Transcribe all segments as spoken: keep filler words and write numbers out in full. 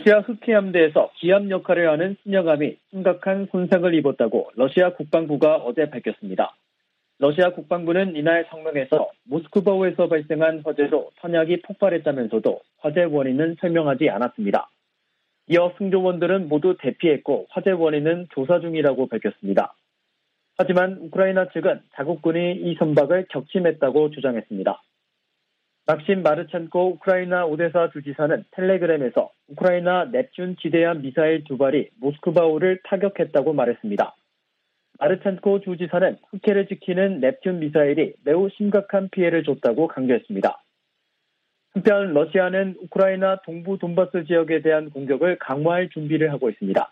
러시아 흑해 함대에서 기함 역할을 하는 승려함이 심각한 손상을 입었다고 러시아 국방부가 어제 밝혔습니다. 러시아 국방부는 이날 성명에서 모스크바호에서 발생한 화재로 선약이 폭발했다면서도 화재 원인은 설명하지 않았습니다. 이어 승조원들은 모두 대피했고 화재 원인은 조사 중이라고 밝혔습니다. 하지만 우크라이나 측은 자국군이 이 선박을 격침했다고 주장했습니다. 막심 마르첸코 우크라이나 오데사 주지사는 텔레그램에서 우크라이나 넵튠 지대함 미사일 두 발이 모스크바호를 타격했다고 말했습니다. 마르첸코 주지사는 흑해를 지키는 넵튠 미사일이 매우 심각한 피해를 줬다고 강조했습니다. 한편 러시아는 우크라이나 동부 돈바스 지역에 대한 공격을 강화할 준비를 하고 있습니다.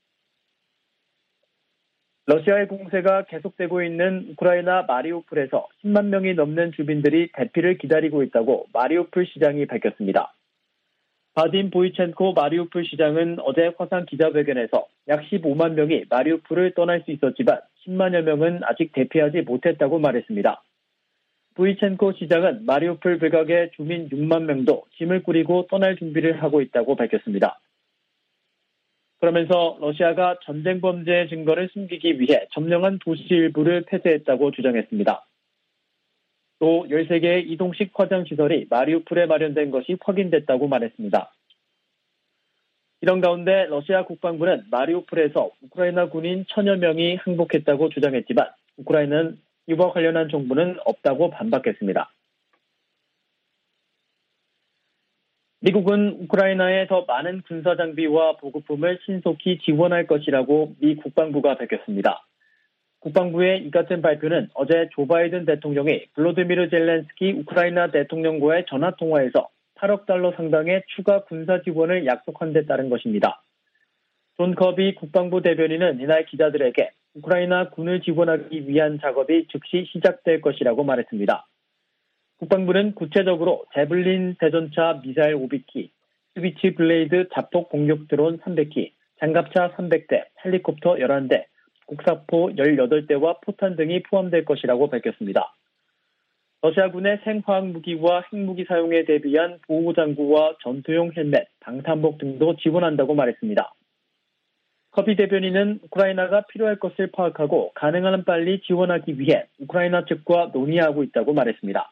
러시아의 공세가 계속되고 있는 우크라이나 마리우폴에서 십만 명이 넘는 주민들이 대피를 기다리고 있다고 마리우폴 시장이 밝혔습니다. 바딘 보이첸코 마리우폴 시장은 어제 화상 기자회견에서 약 십오만 명이 마리우폴을 떠날 수 있었지만 십만여 명은 아직 대피하지 못했다고 말했습니다. 보이첸코 시장은 마리우폴 외곽의 주민 육만 명도 짐을 꾸리고 떠날 준비를 하고 있다고 밝혔습니다. 그러면서 러시아가 전쟁 범죄의 증거를 숨기기 위해 점령한 도시 일부를 폐쇄했다고 주장했습니다. 또 열세 개의 이동식 화장시설이 마리우폴에 마련된 것이 확인됐다고 말했습니다. 이런 가운데 러시아 국방부는 마리우폴에서 우크라이나 군인 천여 명이 항복했다고 주장했지만 우크라이나는 이와 관련한 정보는 없다고 반박했습니다. 미국은 우크라이나에 더 많은 군사장비와 보급품을 신속히 지원할 것이라고 미 국방부가 밝혔습니다. 국방부의 이 같은 발표는 어제 조 바이든 대통령이 블로드미르 젤렌스키 우크라이나 대통령과의 전화통화에서 팔억 달러 상당의 추가 군사 지원을 약속한 데 따른 것입니다. 존 커비 국방부 대변인은 이날 기자들에게 우크라이나 군을 지원하기 위한 작업이 즉시 시작될 것이라고 말했습니다. 국방부는 구체적으로 제블린 대전차 미사일 오백 기, 스위치 블레이드 자폭 공격 드론 삼백 기, 장갑차 삼백 대, 헬리콥터 열한 대, 곡사포 열여덟 대와 포탄 등이 포함될 것이라고 밝혔습니다. 러시아군의 생화학 무기와 핵무기 사용에 대비한 보호장구와 전투용 헬멧, 방탄복 등도 지원한다고 말했습니다. 커비 대변인은 우크라이나가 필요할 것을 파악하고 가능한 한 빨리 지원하기 위해 우크라이나 측과 논의하고 있다고 말했습니다.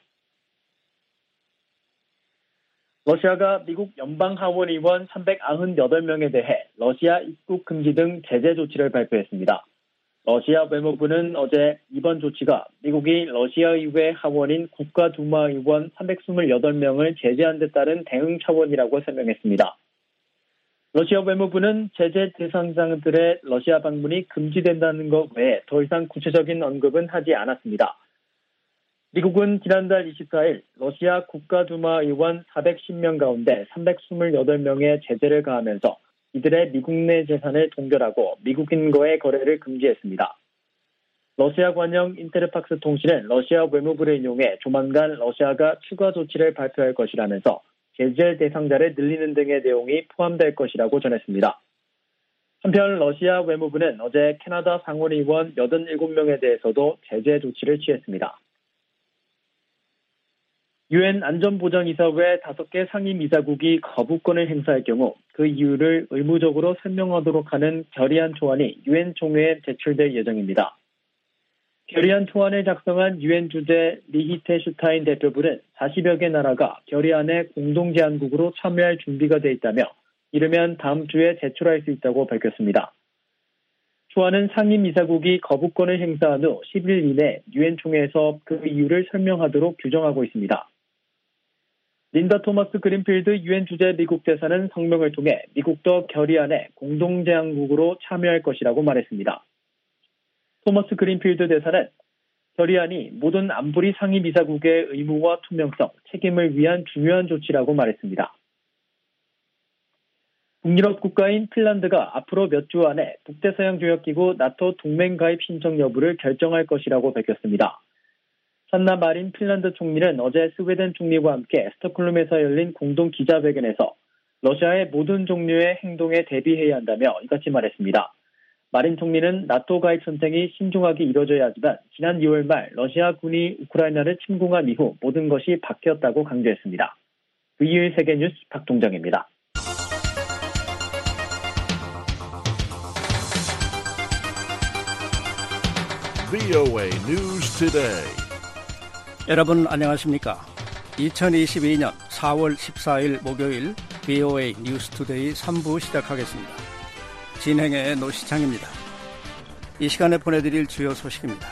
러시아가 미국 연방하원의원 삼백구십팔 명에 대해 러시아 입국 금지 등 제재 조치를 발표했습니다. 러시아 외무부는 어제 이번 조치가 미국이 러시아의회 하원인 국가두마 의원 삼백이십팔 명을 제재한 데 따른 대응 차원이라고 설명했습니다. 러시아 외무부는 제재 대상자들의 러시아 방문이 금지된다는 것 외에 더 이상 구체적인 언급은 하지 않았습니다. 미국은 지난달 이십사일 러시아 국가두마 의원 사백십 명 가운데 삼백이십팔 명의 제재를 가하면서 이들의 미국 내 재산을 동결하고 미국인과의 거래를 금지했습니다. 러시아 관영 인테르팍스 통신은 러시아 외무부를 인용해 조만간 러시아가 추가 조치를 발표할 것이라면서 제재 대상자를 늘리는 등의 내용이 포함될 것이라고 전했습니다. 한편 러시아 외무부는 어제 캐나다 상원의원 팔십칠 명에 대해서도 제재 조치를 취했습니다. 유엔 안전보장이사회 다섯 개 상임이사국이 거부권을 행사할 경우 그 이유를 의무적으로 설명하도록 하는 결의안 초안이 유엔 총회에 제출될 예정입니다. 결의안 초안을 작성한 유엔 주재 리히테슈타인 대표부는 사십여 개 나라가 결의안에 공동제안국으로 참여할 준비가 돼 있다며 이르면 다음 주에 제출할 수 있다고 밝혔습니다. 초안은 상임이사국이 거부권을 행사한 후 십 일 이내 유엔 총회에서 그 이유를 설명하도록 규정하고 있습니다. 린다 토마스 그린필드 유엔 주재 미국 대사는 성명을 통해 미국도 결의안에 공동제안국으로 참여할 것이라고 말했습니다. 토마스 그린필드 대사는 결의안이 모든 안보리 상임이사국의 의무와 투명성, 책임을 위한 중요한 조치라고 말했습니다. 북유럽 국가인 핀란드가 앞으로 몇 주 안에 북대서양조약기구 나토 동맹 가입 신청 여부를 결정할 것이라고 밝혔습니다. 산나 마린 핀란드 총리는 어제 스웨덴 총리와 함께 스톡홀름에서 열린 공동 기자회견에서 러시아의 모든 종류의 행동에 대비해야 한다며 이같이 말했습니다. 마린 총리는 나토 가입 선택이 신중하게 이뤄져야 하지만 지난 이월 말 러시아 군이 우크라이나를 침공한 이후 모든 것이 바뀌었다고 강조했습니다. 브이오에이 세계뉴스 박동정입니다. 브이오에이 News Today. 여러분 안녕하십니까? 이천이십이년 사월 십사일 목요일 브이오에이 뉴스 투데이 삼 부 시작하겠습니다. 진행의 노시창입니다. 이 시간에 보내드릴 주요 소식입니다.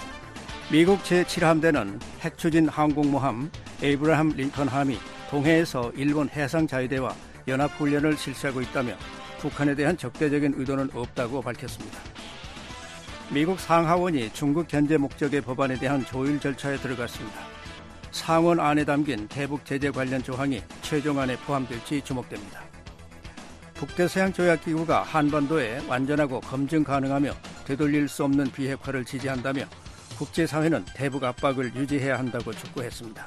미국 제칠 함대는 핵추진 항공모함 에이브라함 링컨함이 동해에서 일본 해상자위대와 연합훈련을 실시하고 있다며 북한에 대한 적대적인 의도는 없다고 밝혔습니다. 미국 상하원이 중국 견제 목적의 법안에 대한 조율 절차에 들어갔습니다. 상원안에 담긴 대북 제재 관련 조항이 최종안에 포함될지 주목됩니다. 북대서양조약기구가 한반도에 완전하고 검증 가능하며 되돌릴 수 없는 비핵화를 지지한다며 국제사회는 대북 압박을 유지해야 한다고 촉구했습니다.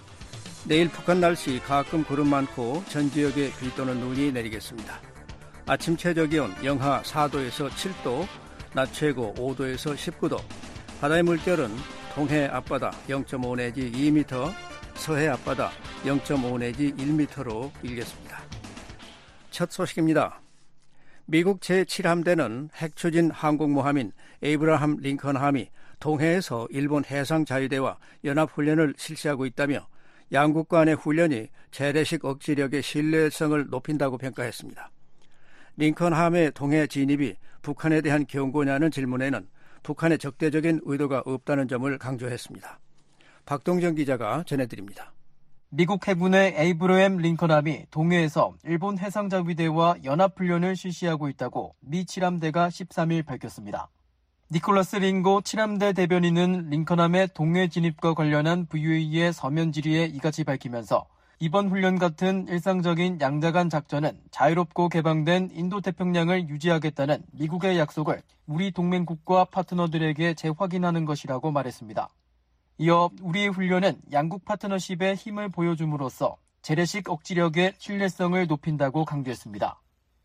내일 북한 날씨 가끔 구름 많고 전 지역에 비 또는 눈이 내리겠습니다. 아침 최저기온 영하 사도에서 칠도, 낮 최고 오도에서 십구도, 바다의 물결은 동해 앞바다 영 점 오 내지 이 미터, 서해 앞바다 영 점 오 내지 일 미터로 일겠습니다. 첫 소식입니다. 미국 제칠 함대는 핵추진 항공모함인 에이브라함 링컨함이 동해에서 일본 해상자위대와 연합훈련을 실시하고 있다며 양국 간의 훈련이 재래식 억지력의 신뢰성을 높인다고 평가했습니다. 링컨함의 동해 진입이 북한에 대한 경고냐는 질문에는 북한의 적대적인 의도가 없다는 점을 강조했습니다. 박동정 기자가 전해드립니다. 미국 해군의 에이브러햄 링컨함이 동해에서 일본 해상자위대와 연합훈련을 실시하고 있다고 미 칠함대가 십삼일 밝혔습니다. 니콜라스 링고 칠함대 대변인은 링컨함의 동해 진입과 관련한 브이오에이의 서면 질의에 이같이 밝히면서 이번 훈련 같은 일상적인 양자간 작전은 자유롭고 개방된 인도태평양을 유지하겠다는 미국의 약속을 우리 동맹국과 파트너들에게 재확인하는 것이라고 말했습니다. 이어 우리의 훈련은 양국 파트너십의 힘을 보여줌으로써 재래식 억지력의 신뢰성을 높인다고 강조했습니다.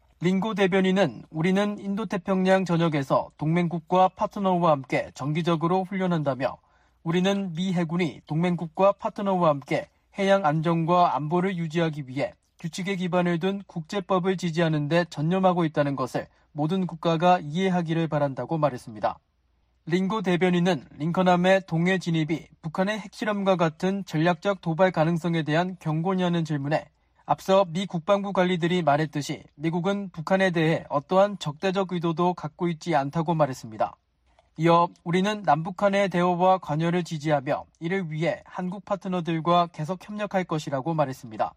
링고 대변인은 우리는 인도태평양 전역에서 동맹국과 파트너와 함께 정기적으로 훈련한다며 우리는 미 해군이 동맹국과 파트너와 함께 해양 안정과 안보를 유지하기 위해 규칙에 기반을 둔 국제법을 지지하는 데 전념하고 있다는 것을 모든 국가가 이해하기를 바란다고 말했습니다. 링고 대변인은 링컨함의 동해 진입이 북한의 핵실험과 같은 전략적 도발 가능성에 대한 경고냐는 질문에 앞서 미 국방부 관리들이 말했듯이 미국은 북한에 대해 어떠한 적대적 의도도 갖고 있지 않다고 말했습니다. 이어 우리는 남북한의 대화와 관여를 지지하며 이를 위해 한국 파트너들과 계속 협력할 것이라고 말했습니다.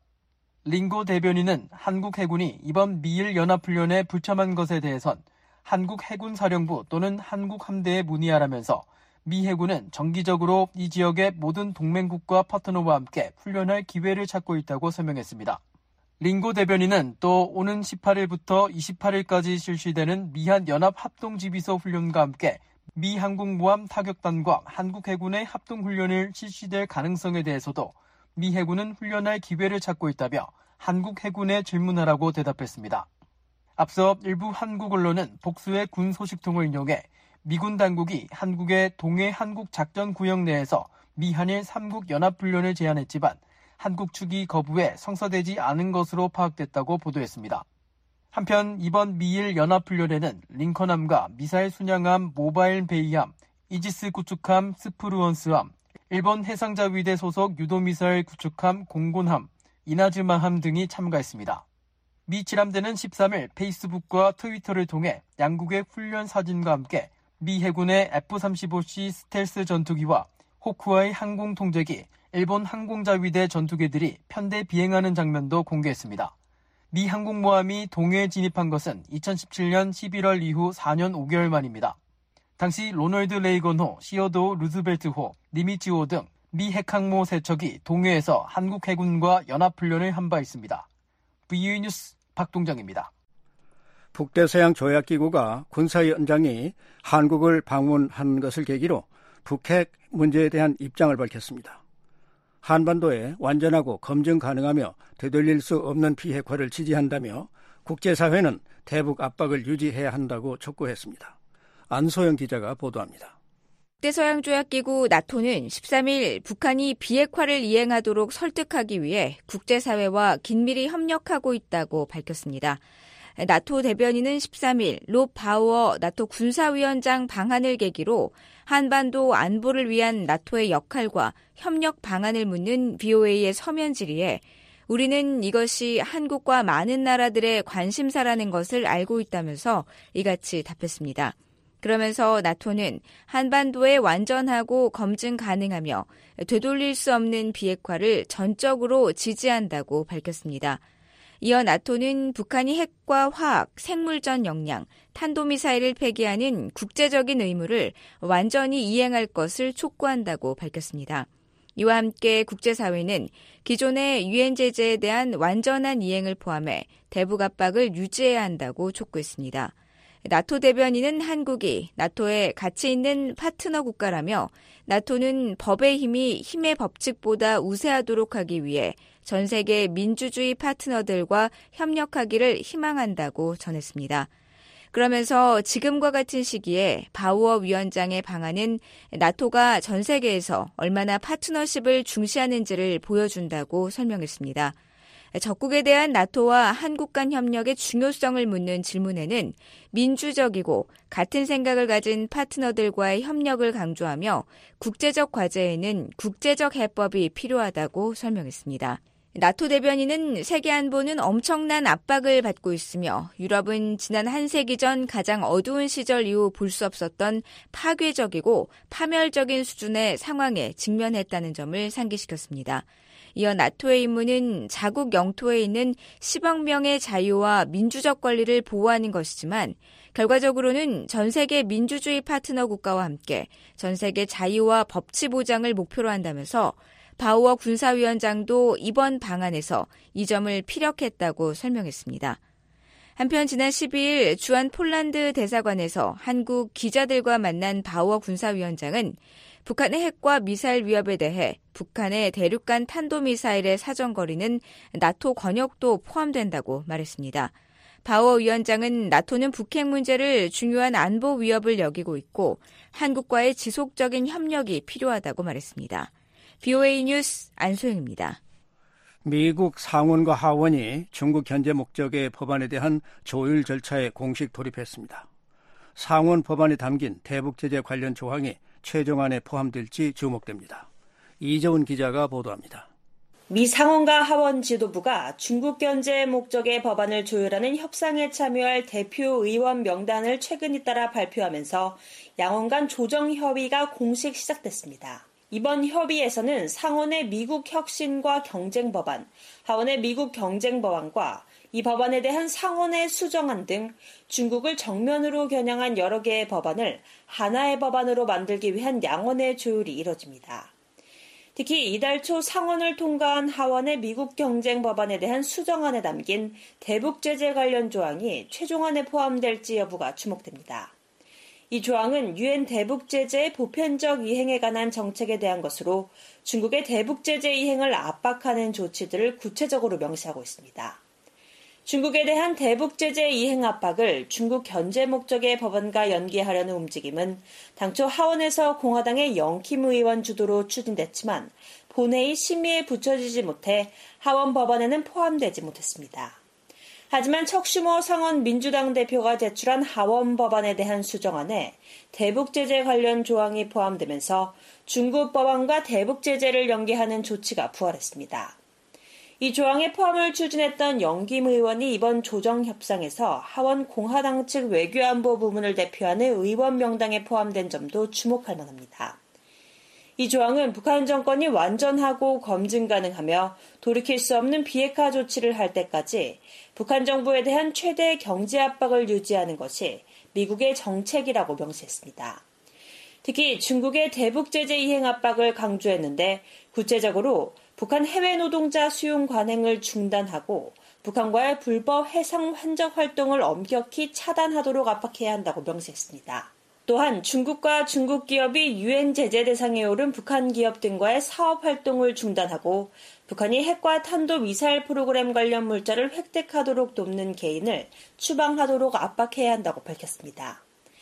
링고 대변인은 한국 해군이 이번 미일 연합훈련에 불참한 것에 대해선 한국 해군사령부 또는 한국 함대에 문의하라면서 미 해군은 정기적으로 이 지역의 모든 동맹국과 파트너와 함께 훈련할 기회를 찾고 있다고 설명했습니다. 링고 대변인은 또 오는 십팔일부터 이십팔일까지 실시되는 미한 연합합동지휘소 훈련과 함께 미 항공모함 타격단과 한국 해군의 합동훈련을 실시될 가능성에 대해서도 미 해군은 훈련할 기회를 찾고 있다며 한국 해군에 질문하라고 대답했습니다. 앞서 일부 한국 언론은 복수의 군 소식통을 인용해 미군 당국이 한국의 동해 한국 작전 구역 내에서 미 한일 삼국 연합훈련을 제안했지만 한국 측이 거부해 성사되지 않은 것으로 파악됐다고 보도했습니다. 한편 이번 미일 연합훈련에는 링컨함과 미사일 순양함 모바일 베이함, 이지스 구축함 스프루언스함, 일본 해상자위대 소속 유도미사일 구축함 공곤함, 이나즈마함 등이 참가했습니다. 미 칠함대는 십삼일 페이스북과 트위터를 통해 양국의 훈련 사진과 함께 미 해군의 에프 삼십오 씨 스텔스 전투기와 호쿠아이 항공통제기, 일본 항공자위대 전투기들이 편대 비행하는 장면도 공개했습니다. 미 항공모함이 동해에 진입한 것은 이천십칠년 십일월 이후 사년 오개월 만입니다. 당시 로널드 레이건호, 시어도어 루즈벨트호, 니미츠호 등 미 핵항모 세 척이 동해에서 한국 해군과 연합훈련을 한 바 있습니다. 브이오에이 뉴스 박동정입니다. 북대서양 조약기구가 군사위원장이 한국을 방문한 것을 계기로 북핵 문제에 대한 입장을 밝혔습니다. 한반도에 완전하고 검증 가능하며 되돌릴 수 없는 비핵화를 지지한다며 국제사회는 대북 압박을 유지해야 한다고 촉구했습니다. 안소영 기자가 보도합니다. 북대서양조약기구 나토는 십삼일 북한이 비핵화를 이행하도록 설득하기 위해 국제사회와 긴밀히 협력하고 있다고 밝혔습니다. 나토 대변인은 십삼 일 롭 바우어 나토 군사위원장 방한을 계기로 한반도 안보를 위한 나토의 역할과 협력 방안을 묻는 브이오에이의 서면 질의에 우리는 이것이 한국과 많은 나라들의 관심사라는 것을 알고 있다면서 이같이 답했습니다. 그러면서 나토는 한반도에 완전하고 검증 가능하며 되돌릴 수 없는 비핵화를 전적으로 지지한다고 밝혔습니다. 이어 나토는 북한이 핵과 화학, 생물전 역량, 탄도미사일을 폐기하는 국제적인 의무를 완전히 이행할 것을 촉구한다고 밝혔습니다. 이와 함께 국제사회는 기존의 유엔 제재에 대한 완전한 이행을 포함해 대북 압박을 유지해야 한다고 촉구했습니다. 나토 대변인은 한국이 나토의 가치 있는 파트너 국가라며 나토는 법의 힘이 힘의 법칙보다 우세하도록 하기 위해 전 세계 민주주의 파트너들과 협력하기를 희망한다고 전했습니다. 그러면서 지금과 같은 시기에 바우어 위원장의 방안은 나토가 전 세계에서 얼마나 파트너십을 중시하는지를 보여준다고 설명했습니다. 적국에 대한 나토와 한국 간 협력의 중요성을 묻는 질문에는 민주적이고 같은 생각을 가진 파트너들과의 협력을 강조하며 국제적 과제에는 국제적 해법이 필요하다고 설명했습니다. 나토 대변인은 세계 안보는 엄청난 압박을 받고 있으며 유럽은 지난 한 세기 전 가장 어두운 시절 이후 볼 수 없었던 파괴적이고 파멸적인 수준의 상황에 직면했다는 점을 상기시켰습니다. 이어 나토의 임무는 자국 영토에 있는 십억 명의 자유와 민주적 권리를 보호하는 것이지만 결과적으로는 전 세계 민주주의 파트너 국가와 함께 전 세계 자유와 법치 보장을 목표로 한다면서 바우어 군사위원장도 이번 방안에서 이 점을 피력했다고 설명했습니다. 한편 지난 십이 일 주한 폴란드 대사관에서 한국 기자들과 만난 바우어 군사위원장은 북한의 핵과 미사일 위협에 대해 북한의 대륙간 탄도미사일의 사정거리는 나토 권역도 포함된다고 말했습니다. 바우어 위원장은 나토는 북핵 문제를 중요한 안보 위협을 여기고 있고 한국과의 지속적인 협력이 필요하다고 말했습니다. 브이오에이 뉴스 안소영입니다. 미국 상원과 하원이 중국 견제 목적의 법안에 대한 조율 절차에 공식 돌입했습니다. 상원 법안에 담긴 대북 제재 관련 조항이 최종안에 포함될지 주목됩니다. 이재훈 기자가 보도합니다. 미 상원과 하원 지도부가 중국 견제 목적의 법안을 조율하는 협상에 참여할 대표 의원 명단을 최근 잇따라 발표하면서 양원 간 조정 협의가 공식 시작됐습니다. 이번 협의에서는 상원의 미국 혁신과 경쟁 법안, 하원의 미국 경쟁 법안과 이 법안에 대한 상원의 수정안 등 중국을 정면으로 겨냥한 여러 개의 법안을 하나의 법안으로 만들기 위한 양원의 조율이 이뤄집니다. 특히 이달 초 상원을 통과한 하원의 미국 경쟁 법안에 대한 수정안에 담긴 대북 제재 관련 조항이 최종안에 포함될지 여부가 주목됩니다. 이 조항은 유엔 대북 제재의 보편적 이행에 관한 정책에 대한 것으로 중국의 대북 제재 이행을 압박하는 조치들을 구체적으로 명시하고 있습니다. 중국에 대한 대북 제재 이행 압박을 중국 견제 목적의 법안과 연계하려는 움직임은 당초 하원에서 공화당의 영킴 의원 주도로 추진됐지만 본회의 심의에 붙여지지 못해 하원 법안에는 포함되지 못했습니다. 하지만 척슈머 상원 민주당 대표가 제출한 하원 법안에 대한 수정안에 대북 제재 관련 조항이 포함되면서 중국 법안과 대북 제재를 연계하는 조치가 부활했습니다. 이 조항의 포함을 추진했던 영김 의원이 이번 조정 협상에서 하원 공화당 측 외교안보 부문을 대표하는 의원 명단에 포함된 점도 주목할 만합니다. 이 조항은 북한 정권이 완전하고 검증 가능하며 돌이킬 수 없는 비핵화 조치를 할 때까지 북한 정부에 대한 최대 경제 압박을 유지하는 것이 미국의 정책이라고 명시했습니다. 특히 중국의 대북 제재 이행 압박을 강조했는데 구체적으로 북한 해외 노동자 수용 관행을 중단하고 북한과의 불법 해상 환적 활동을 엄격히 차단하도록 압박해야 한다고 명시했습니다. 또한 중국과 중국 기업이 유엔 제재 대상에 오른 북한 기업 등과의 사업 활동을 중단하고 북한이 핵과 탄도 미사일 프로그램 관련 물자를 획득하도록 돕는 개인을 추방하도록 압박해야 한다고 밝혔습니다.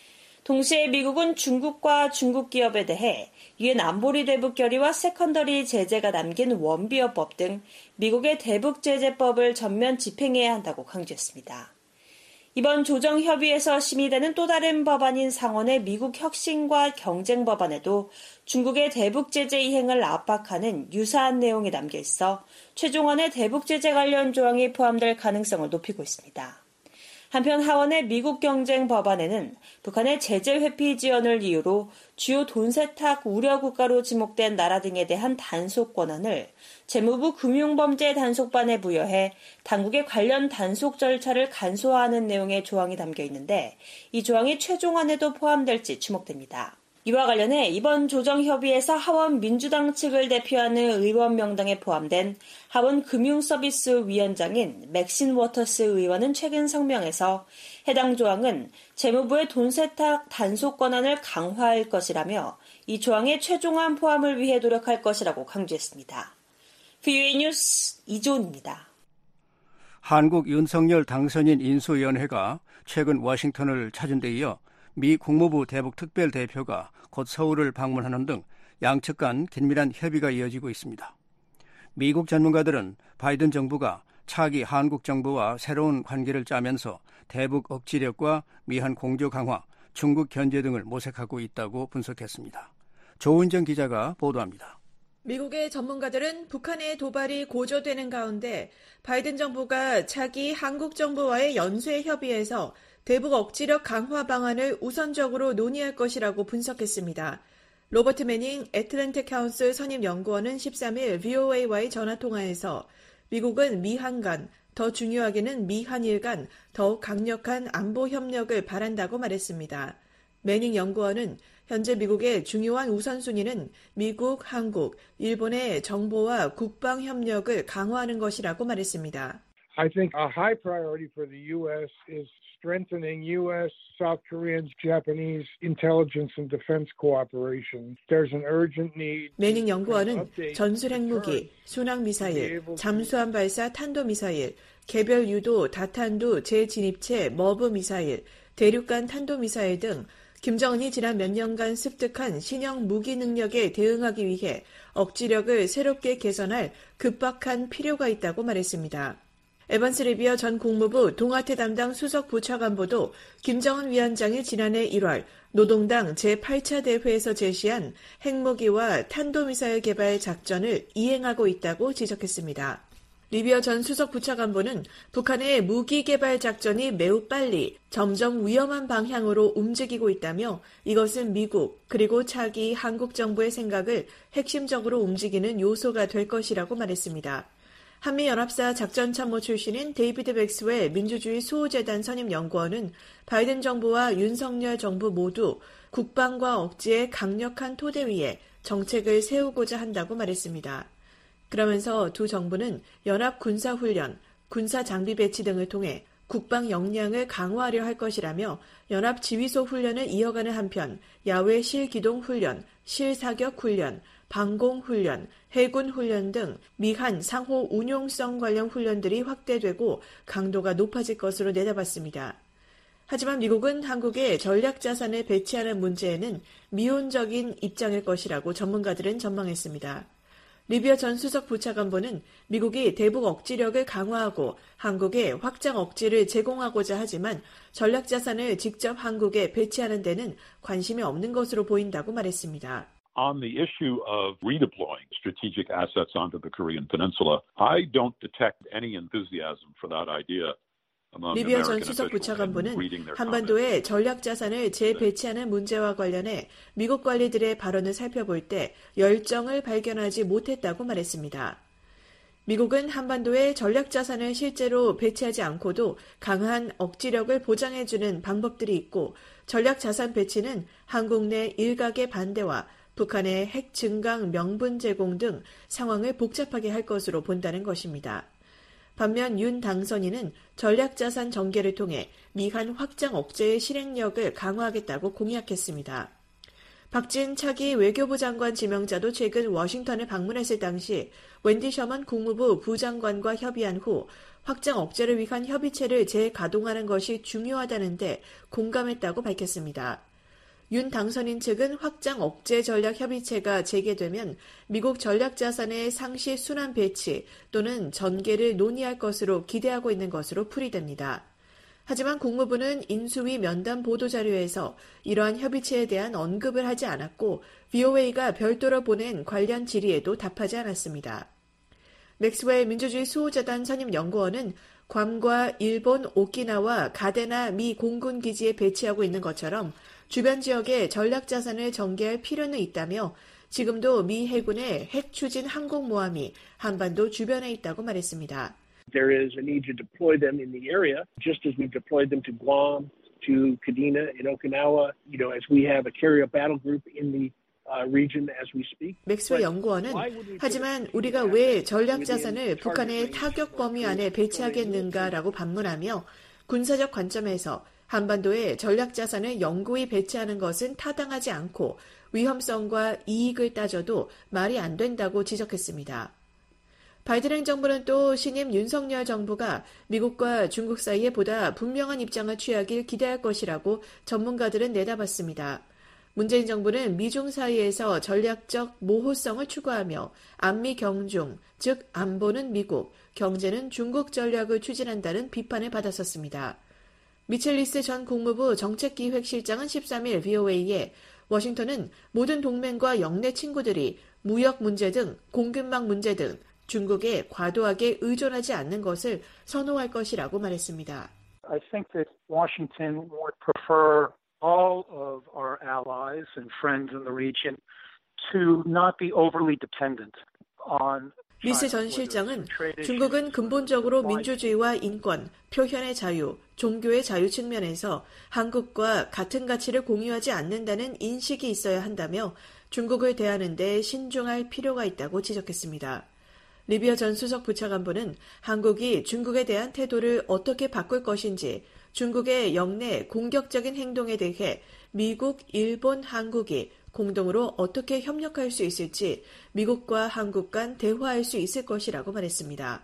동시에 미국은 중국과 중국 기업에 대해 유엔 안보리 대북 결의와 세컨더리 제재가 담긴 원비어법 등 미국의 대북 제재법을 전면 집행해야 한다고 강조했습니다. 이번 조정협의에서 심의되는 또 다른 법안인 상원의 미국 혁신과 경쟁 법안에도 중국의 대북 제재 이행을 압박하는 유사한 내용이 담겨 있어 최종안에 대북 제재 관련 조항이 포함될 가능성을 높이고 있습니다. 한편 하원의 미국 경쟁 법안에는 북한의 제재 회피 지연을 이유로 주요 돈 세탁 우려 국가로 지목된 나라 등에 대한 단속 권한을 재무부 금융범죄 단속반에 부여해 당국의 관련 단속 절차를 간소화하는 내용의 조항이 담겨 있는데 이 조항이 최종안에도 포함될지 주목됩니다. 이와 관련해 이번 조정협의에서 하원 민주당 측을 대표하는 의원 명단에 포함된 하원 금융서비스위원장인 맥신 워터스 의원은 최근 성명에서 해당 조항은 재무부의 돈 세탁 단속 권한을 강화할 것이라며 이 조항의 최종안 포함을 위해 노력할 것이라고 강조했습니다. 브이오에이 뉴스 이조은입니다. 한국 윤석열 당선인 인수위원회가 최근 워싱턴을 찾은 데 이어 미 국무부 대북 특별대표가 곧 서울을 방문하는 등 양측 간 긴밀한 협의가 이어지고 있습니다. 미국 전문가들은 바이든 정부가 차기 한국 정부와 새로운 관계를 짜면서 대북 억지력과 미한 공조 강화, 중국 견제 등을 모색하고 있다고 분석했습니다. 조은정 기자가 보도합니다. 미국의 전문가들은 북한의 도발이 고조되는 가운데 바이든 정부가 차기 한국 정부와의 연쇄 협의에서 대북 억지력 강화 방안을 우선적으로 논의할 것이라고 분석했습니다. 로버트 매닝 애틀랜틱 카운슬 선임 연구원은 십삼일 브이오에이와의 전화통화에서 미국은 미한 간, 더 중요하게는 미한일 간 더욱 강력한 안보 협력을 바란다고 말했습니다. 매닝 연구원은 현재 미국의 중요한 우선순위는 미국, 한국, 일본의 정보와 국방 협력을 강화하는 것이라고 말했습니다. I think a high priority for the U S is strengthening U S, South Korean, Japanese intelligence and defense cooperation. There's an urgent need. 매닝 연구원은 전술 핵무기, 순항 미사일, 잠수함 발사 탄도 미사일, 개별 유도 다탄두 재진입체 머브 미사일, 대륙간 탄도 미사일 등 김정은이 지난 몇 년간 습득한 신형 무기 능력에 대응하기 위해 억지력을 새롭게 개선할 급박한 필요가 있다고 말했습니다. 에번스 리비어 전 국무부 동아태 담당 수석 부차관보도 김정은 위원장이 지난해 일월 노동당 제팔 차 대회에서 제시한 핵무기와 탄도미사일 개발 작전을 이행하고 있다고 지적했습니다. 리비어 전 수석 부차관보는 북한의 무기 개발 작전이 매우 빨리 점점 위험한 방향으로 움직이고 있다며 이것은 미국 그리고 차기 한국 정부의 생각을 핵심적으로 움직이는 요소가 될 것이라고 말했습니다. 한미연합사 작전참모 출신인 데이비드 백스웰 민주주의 수호재단 선임연구원은 바이든 정부와 윤석열 정부 모두 국방과 억지의 강력한 토대 위에 정책을 세우고자 한다고 말했습니다. 그러면서 두 정부는 연합 군사훈련, 군사장비 배치 등을 통해 국방 역량을 강화하려 할 것이라며 연합 지휘소 훈련을 이어가는 한편 야외 실기동 훈련, 실사격 훈련, 방공훈련, 해군훈련 등 미한 상호 운용성 관련 훈련들이 확대되고 강도가 높아질 것으로 내다봤습니다. 하지만 미국은 한국의 전략자산을 배치하는 문제에는 미온적인 입장일 것이라고 전문가들은 전망했습니다. 리비어 전 수석 부차관보는 미국이 대북 억지력을 강화하고 한국에 확장 억지를 제공하고자 하지만 전략자산을 직접 한국에 배치하는 데는 관심이 없는 것으로 보인다고 말했습니다. On the issue of redeploying strategic assets onto the Korean Peninsula, I don't detect any enthusiasm for that idea. 리비어 전 수석 부차관보는 한반도에 전략자산을 재배치하는 문제와 관련해 미국 관리들의 발언을 살펴볼 때 열정을 발견하지 못했다고 말했습니다. 미국은 한반도에 전략자산을 실제로 배치하지 않고도 강한 억지력을 보장해주는 방법들이 있고 전략자산 배치는 한국 내 일각의 반대와 북한의 핵 증강 명분 제공 등 상황을 복잡하게 할 것으로 본다는 것입니다. 반면 윤 당선인은 전략자산 전개를 통해 미한 확장 억제의 실행력을 강화하겠다고 공약했습니다. 박진 차기 외교부 장관 지명자도 최근 워싱턴을 방문했을 당시 웬디 셔먼 국무부 부장관과 협의한 후 확장 억제를 위한 협의체를 재가동하는 것이 중요하다는데 공감했다고 밝혔습니다. 윤 당선인 측은 확장 억제 전략 협의체가 재개되면 미국 전략자산의 상시 순환 배치 또는 전개를 논의할 것으로 기대하고 있는 것으로 풀이됩니다. 하지만 국무부는 인수위 면담 보도자료에서 이러한 협의체에 대한 언급을 하지 않았고 브이오에이가 별도로 보낸 관련 질의에도 답하지 않았습니다. 맥스웰 민주주의 수호자단 선임연구원은 괌과 일본 오키나와 가데나 미 공군기지에 배치하고 있는 것처럼 주변 지역에 전략자산을 전개할 필요는 있다며 지금도 미 해군의 핵 추진 항공모함이 한반도 주변에 있다고 말했습니다. There is a need to deploy them in the area, just as we've deployed them to Guam, to Kadena in Okinawa, you know, as we have a carrier battle group in the uh, region as we speak. 맥스웰 연구원은 하지만 우리가 왜 전략자산을 북한의 타격 범위 안에 배치하겠는가라고 반문하며 군사적 관점에서 한반도에 전략자산을 영구히 배치하는 것은 타당하지 않고 위험성과 이익을 따져도 말이 안 된다고 지적했습니다. 바이든 행정부는 또 신임 윤석열 정부가 미국과 중국 사이에 보다 분명한 입장을 취하길 기대할 것이라고 전문가들은 내다봤습니다. 문재인 정부는 미중 사이에서 전략적 모호성을 추구하며 안미 경중, 즉 안보는 미국, 경제는 중국 전략을 추진한다는 비판을 받았었습니다. 미첼 리스 전 국무부 정책기획실장은 십삼일 브이오에이에 워싱턴은 모든 동맹과 영내 친구들이 무역 문제 등 공급망 문제 등 중국에 과도하게 의존하지 않는 것을 선호할 것이라고 말했습니다. I think that Washington would prefer all of our allies and friends in the region to not be overly dependent on 리스 전 실장은 중국은 근본적으로 민주주의와 인권, 표현의 자유, 종교의 자유 측면에서 한국과 같은 가치를 공유하지 않는다는 인식이 있어야 한다며 중국을 대하는 데 신중할 필요가 있다고 지적했습니다. 리비아 전 수석 부차관보는 한국이 중국에 대한 태도를 어떻게 바꿀 것인지 중국의 영내 공격적인 행동에 대해 미국, 일본, 한국이 공동으로 어떻게 협력할 수 있을지 미국과 한국 간 대화할 수 있을 것이라고 말했습니다.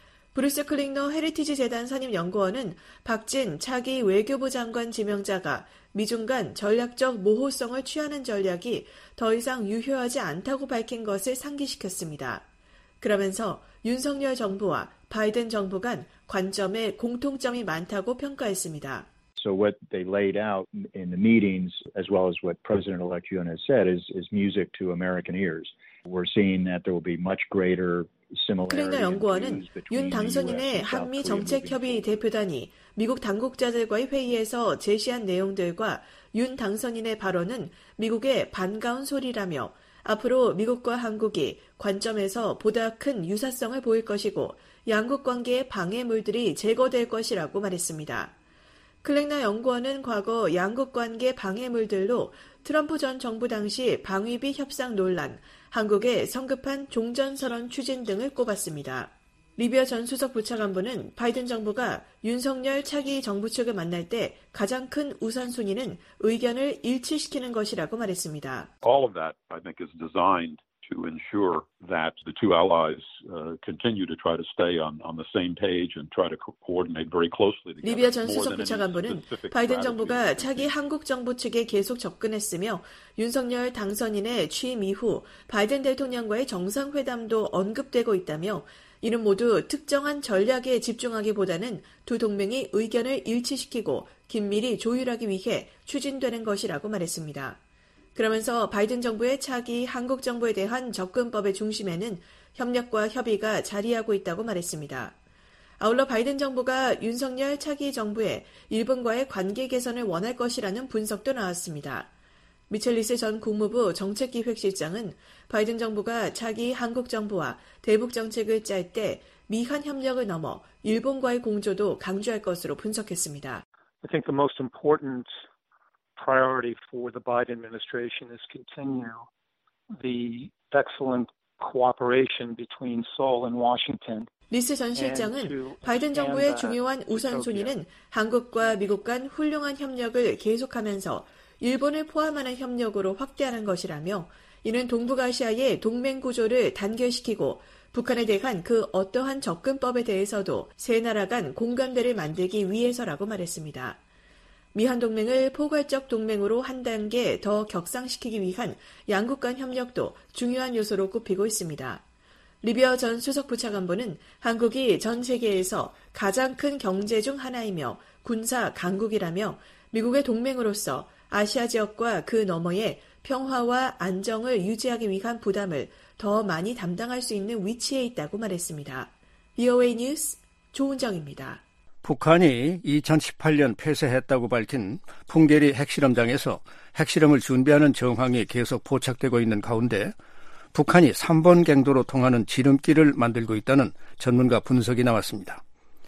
브루스 클링너 헤리티지 재단 선임연구원은 박진 차기 외교부 장관 지명자가 미중 간 전략적 모호성을 취하는 전략이 더 이상 유효하지 않다고 밝힌 것을 상기시켰습니다. 그러면서 윤석열 정부와 바이든 정부 간 관점에 공통점이 많다고 평가했습니다. So what they laid out in the meetings, as well as what President-elect Yoon has said, is, is music to American ears. We're seeing that there will be much greater 클링너 연구원은 윤 당선인의 한미 정책협의 대표단이 미국 당국자들과의 회의에서 제시한 내용들과 윤 당선인의 발언은 미국의 반가운 소리라며 앞으로 미국과 한국이 관점에서 보다 큰 유사성을 보일 것이고 양국 관계의 방해물들이 제거될 것이라고 말했습니다. 클랭너 연구원은 과거 양국 관계 방해물들로 트럼프 전 정부 당시 방위비 협상 논란, 한국의 성급한 종전선언 추진 등을 꼽았습니다. 리비아 전 수석 부차관보는 바이든 정부가 윤석열 차기 정부 측을 만날 때 가장 큰 우선순위는 의견을 일치시키는 것이라고 말했습니다. All of that, I think, is designed to ensure that the two allies uh, continue to try to stay on, on the same page and try to coordinate very closely together. 리비아 전 수석 부차관보는 바이든 정부가 차기 한국 정부 측에 계속 접근했으며 윤석열 당선인의 취임 이후 바이든 대통령과의 정상회담도 언급되고 있다며 이는 모두 특정한 전략에 집중하기보다는 두 동맹이 의견을 일치시키고 긴밀히 조율하기 위해 추진되는 것이라고 말했습니다. 그러면서 바이든 정부의 차기 한국 정부에 대한 접근법의 중심에는 협력과 협의가 자리하고 있다고 말했습니다. 아울러 바이든 정부가 윤석열 차기 정부에 일본과의 관계 개선을 원할 것이라는 분석도 나왔습니다. 미첼 리스 전 국무부 정책기획실장은 바이든 정부가 차기 한국 정부와 대북 정책을 짤 때 미한 협력을 넘어 일본과의 공조도 강조할 것으로 분석했습니다. I think the most important priority for the Biden administration is continue the excellent cooperation between Seoul and Washington. 리스 전 실장은 바이든 정부의 중요한 우선순위는 한국과 미국 간 훌륭한 협력을 계속하면서 일본을 포함하는 협력으로 확대하는 것이라며 이는 동북아시아의 동맹 구조를 단결시키고 북한에 대한 그 어떠한 접근법에 대해서도 세 나라 간 공감대를 만들기 위해서라고 말했습니다. 미한 동맹을 포괄적 동맹으로 한 단계 더 격상시키기 위한 양국 간 협력도 중요한 요소로 꼽히고 있습니다. 리비아 전 수석 부차관보는 한국이 전 세계에서 가장 큰 경제 중 하나이며 군사 강국이라며 미국의 동맹으로서 아시아 지역과 그 너머의 평화와 안정을 유지하기 위한 부담을 더 많이 담당할 수 있는 위치에 있다고 말했습니다. 브이오에이 뉴스 조은정입니다. 북한이 이천십팔 년 폐쇄했다고 밝힌 풍계리 핵실험장에서 핵실험을 준비하는 정황이 계속 포착되고 있는 가운데 북한이 삼 번 갱도로 통하는 지름길을 만들고 있다는 전문가 분석이 나왔습니다.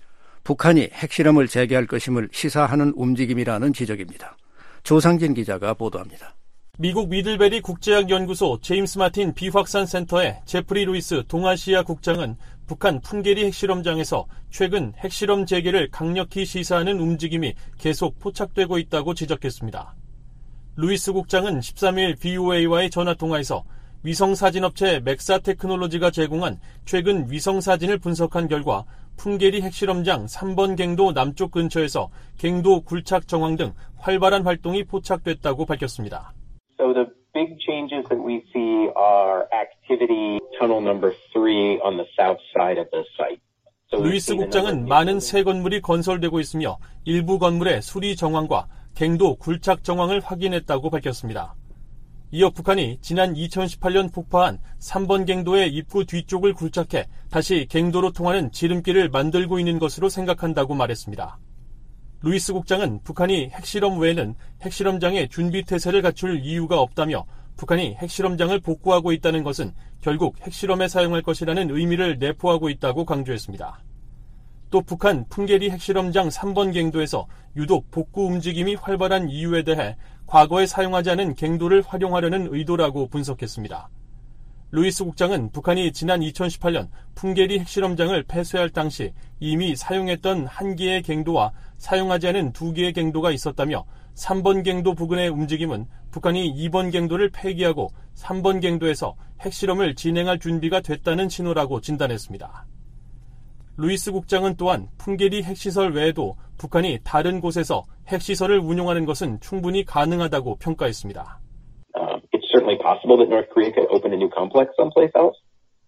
북한이 핵실험을 재개할 것임을 시사하는 움직임이라는 지적입니다. 조상진 기자가 보도합니다. 미국 미들베리 국제학연구소 제임스 마틴 비확산 센터의 제프리 루이스 동아시아 국장은 북한 풍계리 핵실험장에서 최근 핵실험 재개를 강력히 시사하는 움직임이 계속 포착되고 있다고 지적했습니다. 루이스 국장은 십삼 일 브이오에이와의 전화통화에서 위성사진업체 맥사 테크놀로지가 제공한 최근 위성사진을 분석한 결과 풍계리 핵실험장 삼 번 갱도 남쪽 근처에서 갱도 굴착 정황 등 활발한 활동이 포착됐다고 밝혔습니다. So the big changes that we see are activity tunnel number three on the south side of the site. 루이스 국장은 많은 새 건물이 건설되고 있으며 일부 건물의 수리 정황과 갱도 굴착 정황을 확인했다고 밝혔습니다. 이어 북한이 지난 이천십팔 년 폭파한 삼 번 갱도의 입구 뒤쪽을 굴착해 다시 갱도로 통하는 지름길을 만들고 있는 것으로 생각한다고 말했습니다. 루이스 국장은 북한이 핵실험 외에는 핵실험장의 준비태세를 갖출 이유가 없다며 북한이 핵실험장을 복구하고 있다는 것은 결국 핵실험에 사용할 것이라는 의미를 내포하고 있다고 강조했습니다. 또 북한 풍계리 핵실험장 삼 번 갱도에서 유독 복구 움직임이 활발한 이유에 대해 과거에 사용하지 않은 갱도를 활용하려는 의도라고 분석했습니다. 루이스 국장은 북한이 지난 이천십팔 년 풍계리 핵실험장을 폐쇄할 당시 이미 사용했던 한 개의 갱도와 사용하지 않은 두 개의 갱도가 있었다며 삼 번 갱도 부근의 움직임은 북한이 이 번 갱도를 폐기하고 삼 번 갱도에서 핵실험을 진행할 준비가 됐다는 신호라고 진단했습니다. 루이스 국장은 또한 풍계리 핵시설 외에도 북한이 다른 곳에서 핵시설을 운용하는 것은 충분히 가능하다고 평가했습니다. Uh, it's certainly possible that North Korea could open a new complex someplace else.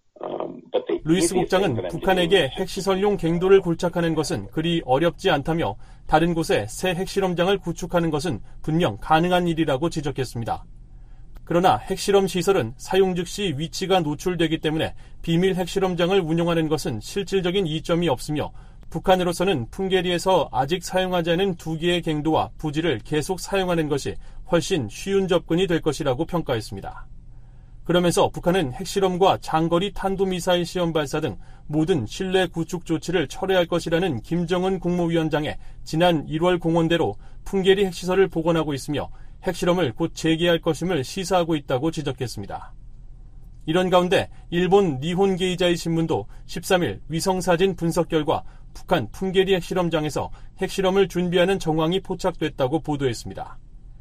루이스 국장은 북한에게 핵시설용 갱도를 굴착하는 것은 그리 어렵지 않다며 다른 곳에 새 핵실험장을 구축하는 것은 분명 가능한 일이라고 지적했습니다. 그러나 핵실험 시설은 사용 즉시 위치가 노출되기 때문에 비밀 핵실험장을 운영하는 것은 실질적인 이점이 없으며 북한으로서는 풍계리에서 아직 사용하지 않은 두 개의 갱도와 부지를 계속 사용하는 것이 훨씬 쉬운 접근이 될 것이라고 평가했습니다. 그러면서 북한은 핵실험과 장거리 탄도미사일 시험 발사 등 모든 신뢰 구축 조치를 철회할 것이라는 김정은 국무위원장의 지난 일월 공언대로 풍계리 핵시설을 복원하고 있으며 핵실험을 곧 재개할 것임을 시사하고 있다고 지적했습니다. 이런 가운데 일본 니혼 게이자이 신문도 십삼 일 위성사진 분석 결과 북한 풍계리 핵실험장에서 핵실험을 준비하는 정황이 포착됐다고 보도했습니다.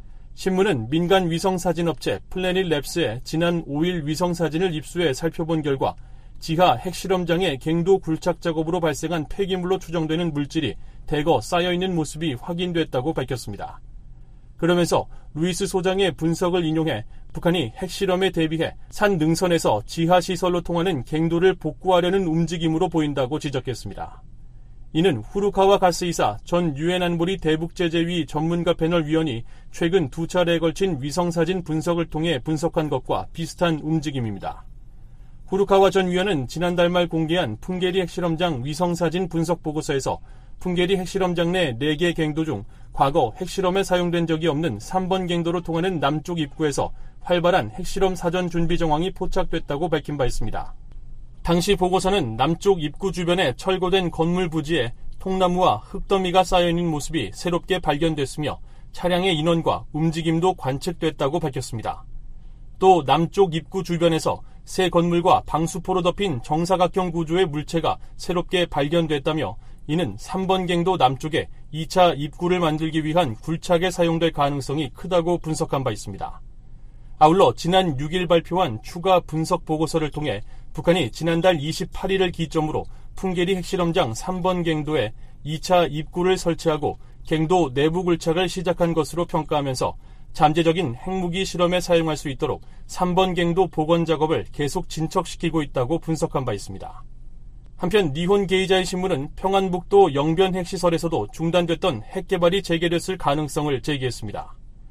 신문은 민간 위성사진업체 플래닛 랩스의 지난 오 일 위성사진을 입수해 살펴본 결과 지하 핵실험장의 갱도 굴착 작업으로 발생한 폐기물로 추정되는 물질이 대거 쌓여있는 모습이 확인됐다고 밝혔습니다. 그러면서 루이스 소장의 분석을 인용해 북한이 핵실험에 대비해 산 능선에서 지하시설로 통하는 갱도를 복구하려는 움직임으로 보인다고 지적했습니다. 이는 후루카와 가스이사 전 유엔 안보리 대북제재위 전문가 패널 위원이 최근 두 차례에 걸친 위성사진 분석을 통해 분석한 것과 비슷한 움직임입니다. 후루카와 전 위원은 지난달 말 공개한 풍계리 핵실험장 위성사진 분석 보고서에서 풍계리 핵실험장 내 네 개 갱도 중 과거 핵실험에 사용된 적이 없는 삼 번 갱도로 통하는 남쪽 입구에서 활발한 핵실험 사전 준비 정황이 포착됐다고 밝힌 바 있습니다. 당시 보고서는 남쪽 입구 주변에 철거된 건물 부지에 통나무와 흙더미가 쌓여있는 모습이 새롭게 발견됐으며 차량의 인원과 움직임도 관측됐다고 밝혔습니다. 또 남쪽 입구 주변에서 새 건물과 방수포로 덮인 정사각형 구조의 물체가 새롭게 발견됐다며 이는 삼 번 갱도 남쪽에 이 차 입구를 만들기 위한 굴착에 사용될 가능성이 크다고 분석한 바 있습니다. 아울러 지난 육 일 발표한 추가 분석 보고서를 통해 북한이 지난달 이십팔 일을 기점으로 풍계리 핵실험장 삼 번 갱도에 이 차 입구를 설치하고 갱도 내부 굴착을 시작한 것으로 평가하면서 잠재적인 핵무기 실험에 사용할 수 있도록 삼 번 갱도 복원 작업을 계속 진척시키고 있다고 분석한 바 있습니다. 한편 니혼 게이자이 신문은 평안북도 영변 핵시설에서도 중단됐던 핵개발이 재개됐을 가능성을 제기했습니다.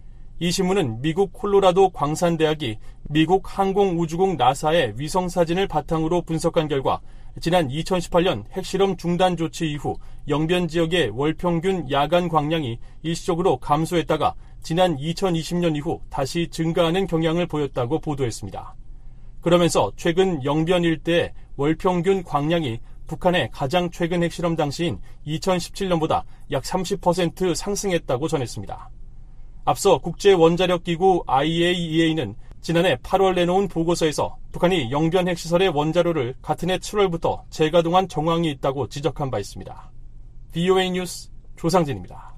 이 신문은 미국 콜로라도 광산대학이 미국 항공우주국 나사의 위성사진을 바탕으로 분석한 결과 지난 이천십팔 년 핵실험 중단 조치 이후 영변 지역의 월평균 야간 광량이 일시적으로 감소했다가 지난 이천이십 년 이후 다시 증가하는 경향을 보였다고 보도했습니다. 그러면서 최근 영변 일대의 월평균 광량이 북한의 가장 최근 핵실험 당시인 이천십칠 년보다 약 삼십 퍼센트 상승했다고 전했습니다. 앞서 국제원자력기구 아이에이이에이는 지난해 팔월 내놓은 보고서에서 북한이 영변 핵시설의 원자로를 같은 해 칠월부터 재가동한 정황이 있다고 지적한 바 있습니다. 브이오에이 뉴스 조상진입니다.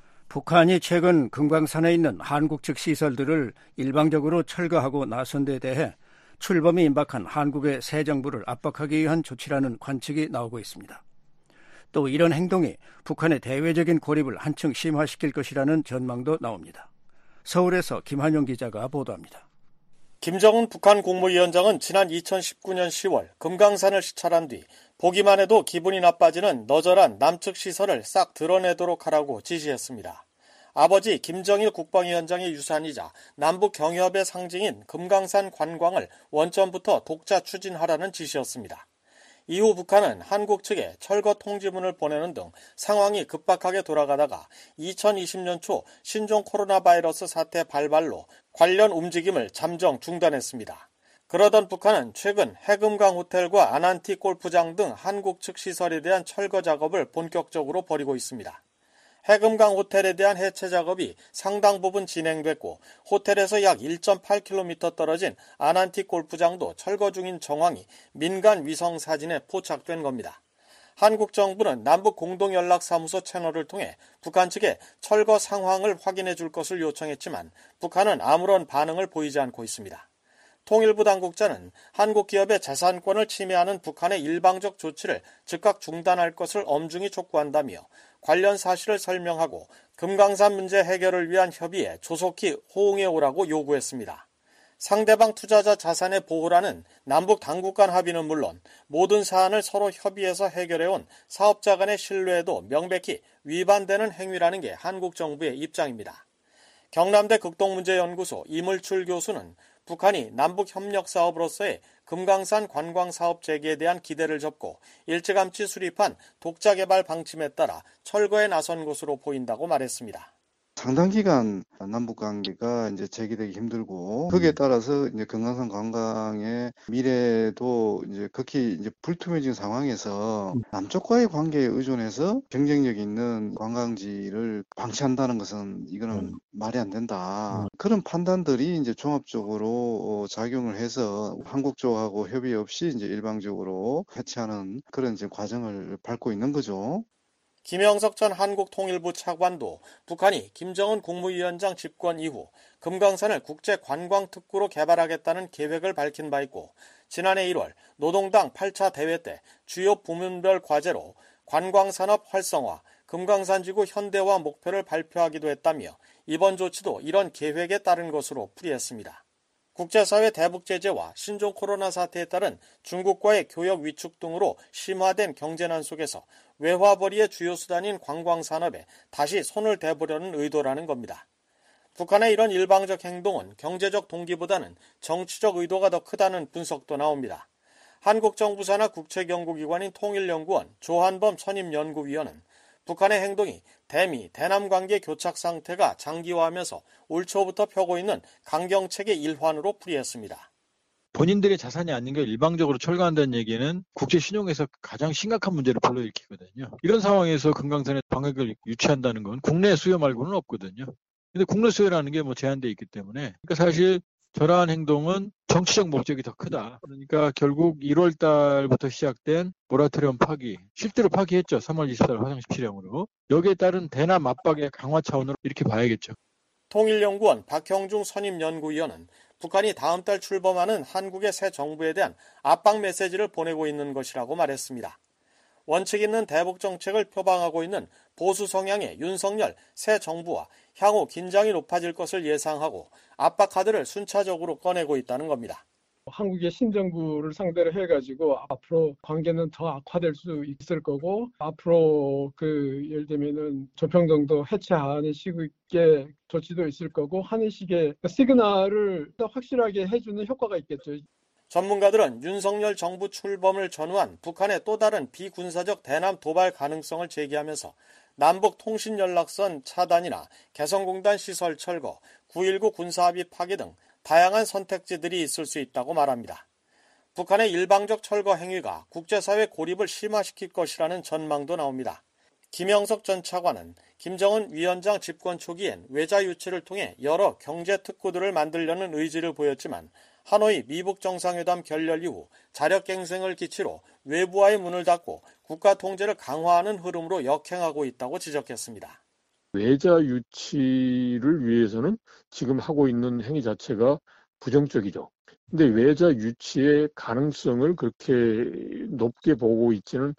북한이 최근 금강산에 있는 한국 측 시설들을 일방적으로 철거하고 나선 데 대해 출범이 임박한 한국의 새 정부를 압박하기 위한 조치라는 관측이 나오고 있습니다. 또 이런 행동이 북한의 대외적인 고립을 한층 심화시킬 것이라는 전망도 나옵니다. 서울에서 김한용 기자가 보도합니다. 김정은 북한 국무위원장은 지난 이천십구 년 시월 금강산을 시찰한 뒤 보기만 해도 기분이 나빠지는 너절한 남측 시설을 싹 드러내도록 하라고 지시했습니다. 아버지 김정일 국방위원장의 유산이자 남북 경협의 상징인 금강산 관광을 원점부터 독자 추진하라는 지시였습니다. 이후 북한은 한국 측에 철거 통지문을 보내는 등 상황이 급박하게 돌아가다가 이천이십 년 초 신종 코로나 바이러스 사태 발발로 관련 움직임을 잠정 중단했습니다. 그러던 북한은 최근 해금강 호텔과 아난티 골프장 등 한국 측 시설에 대한 철거 작업을 본격적으로 벌이고 있습니다. 해금강 호텔에 대한 해체 작업이 상당 부분 진행됐고 호텔에서 약 일 점 팔 킬로미터 떨어진 아난티 골프장도 철거 중인 정황이 민간 위성 사진에 포착된 겁니다. 한국 정부는 남북 공동연락사무소 채널을 통해 북한 측에 철거 상황을 확인해 줄 것을 요청했지만 북한은 아무런 반응을 보이지 않고 있습니다. 통일부 당국자는 한국 기업의 재산권을 침해하는 북한의 일방적 조치를 즉각 중단할 것을 엄중히 촉구한다며 관련 사실을 설명하고 금강산 문제 해결을 위한 협의에 조속히 호응해 오라고 요구했습니다. 상대방 투자자 자산의 보호라는 남북 당국 간 합의는 물론 모든 사안을 서로 협의해서 해결해온 사업자 간의 신뢰에도 명백히 위반되는 행위라는 게 한국 정부의 입장입니다. 경남대 극동문제연구소 이물출 교수는 북한이 남북협력사업으로서의 금강산 관광사업 재개에 대한 기대를 접고 일찌감치 수립한 독자개발 방침에 따라 철거에 나선 것으로 보인다고 말했습니다. 상당 기간 남북 관계가 이제 재개되기 힘들고 거기에 따라서 이제 금강산 관광의 미래도 이제 극히 이제 불투명해진 상황에서 남쪽과의 관계에 의존해서 경쟁력 있는 관광지를 방치한다는 것은 이거는 음. 말이 안 된다. 음. 그런 판단들이 이제 종합적으로 작용을 해서 한국 쪽하고 협의 없이 이제 일방적으로 해체하는 그런 이제 과정을 밟고 있는 거죠. 김영석 전 한국통일부 차관도 북한이 김정은 국무위원장 집권 이후 금강산을 국제관광특구로 개발하겠다는 계획을 밝힌 바 있고 지난해 일월 노동당 팔 차 대회 때 주요 부문별 과제로 관광산업 활성화, 금강산지구 현대화 목표를 발표하기도 했다며 이번 조치도 이런 계획에 따른 것으로 풀이했습니다. 국제사회 대북 제재와 신종 코로나 사태에 따른 중국과의 교역 위축 등으로 심화된 경제난 속에서 외화벌이의 주요 수단인 관광산업에 다시 손을 대보려는 의도라는 겁니다. 북한의 이런 일방적 행동은 경제적 동기보다는 정치적 의도가 더 크다는 분석도 나옵니다. 한국 정부 산하 국책연구기관인 통일연구원 조한범 선임연구위원은 북한의 행동이 대미, 대남 관계 교착 상태가 장기화하면서 올 초부터 펴고 있는 강경책의 일환으로 풀이했습니다. 본인들의 자산이 아닌 걸 일방적으로 철거한다는 얘기는 국제 신용에서 가장 심각한 문제를 불러일으키거든요. 이런 상황에서 금강산에 방역을 유치한다는 건 국내 수요 말고는 없거든요. 근데 국내 수요라는 게 뭐 제한돼 있기 때문에 그러니까 사실 저러한 행동은 정치적 목적이 더 크다. 그러니까 결국 일월 달부터 시작된 모라토리엄 파기, 실제로 파기했죠. 삼월 이십사일 화성 십칠형으로. 여기에 따른 대남 압박의 강화 차원으로 이렇게 봐야겠죠. 통일연구원 박형중 선임연구위원은 북한이 다음 달 출범하는 한국의 새 정부에 대한 압박 메시지를 보내고 있는 것이라고 말했습니다. 원칙 있는 대북 정책을 표방하고 있는 보수 성향의 윤석열 새 정부와 향후 긴장이 높아질 것을 예상하고 압박 카드를 순차적으로 꺼내고 있다는 겁니다. 한국의 신정부를 상대로 해가지고 앞으로 관계는 더 악화될 수 있을 거고 앞으로 그 예를 들면은 조평정도 해체하는 식의 조치도 있을 거고 하는 식의 시그널을 확실하게 해주는 효과가 있겠죠. 전문가들은 윤석열 정부 출범을 전후한 북한의 또 다른 비군사적 대남 도발 가능성을 제기하면서 남북 통신 연락선 차단이나 개성공단 시설 철거, 구일구 군사합의 파기 등 다양한 선택지들이 있을 수 있다고 말합니다. 북한의 일방적 철거 행위가 국제사회 고립을 심화시킬 것이라는 전망도 나옵니다. 김영석 전 차관은 김정은 위원장 집권 초기엔 외자 유치를 통해 여러 경제 특구들을 만들려는 의지를 보였지만 하노이 미북 정상회담 결렬 이후 자력갱생을 기치로 외부와의 문을 닫고 국가 통제를 강화하는 흐름으로 역행하고 있다고 지적했습니다. 외자 유치를 위해서는 지금 하고 있는 행위 자체가 부정적이죠. 근데 외자 유치의 가능성을 그렇게 높게 보고 있지는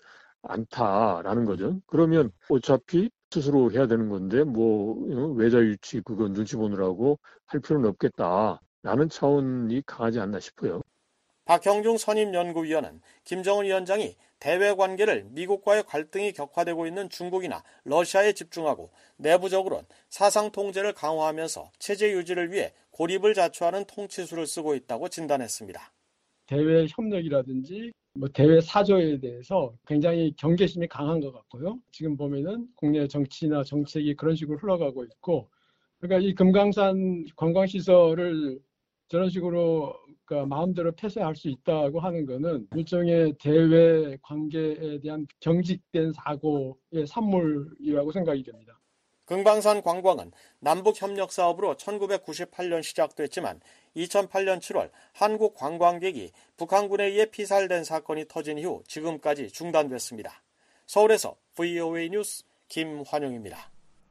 않다라는 거죠. 그러면 어차피 스스로 해야 되는 건데 뭐 외자 유치 그거 눈치 보느라고 할 필요는 없겠다라는 차원이 강하지 않나 싶어요. 박형중 선임연구위원은 김정은 위원장이 대외 관계를 미국과의 갈등이 격화되고 있는 중국이나 러시아에 집중하고 내부적으로는 사상 통제를 강화하면서 체제 유지를 위해 고립을 자초하는 통치수를 쓰고 있다고 진단했습니다. 대외 협력이라든지 뭐 대외 사조에 대해서 굉장히 경계심이 강한 것 같고요. 지금 보면은 국내 정치나 정책이 그런 식으로 흘러가고 있고, 그러니까 이 금강산 관광시설을 저런 식으로 그러니까 마음대로 폐쇄할 수 있다고 하는 것은 일종의 대외 관계에 대한 경직된 사고의 산물이라고 생각이 됩니다. 금강산 관광은 남북협력 사업으로 천구백구십팔 년 시작됐지만 이천팔 년 칠월 한국 관광객이 북한군에 의해 피살된 사건이 터진 이후 지금까지 중단됐습니다. 서울에서 브이오에이 뉴스 김환용입니다.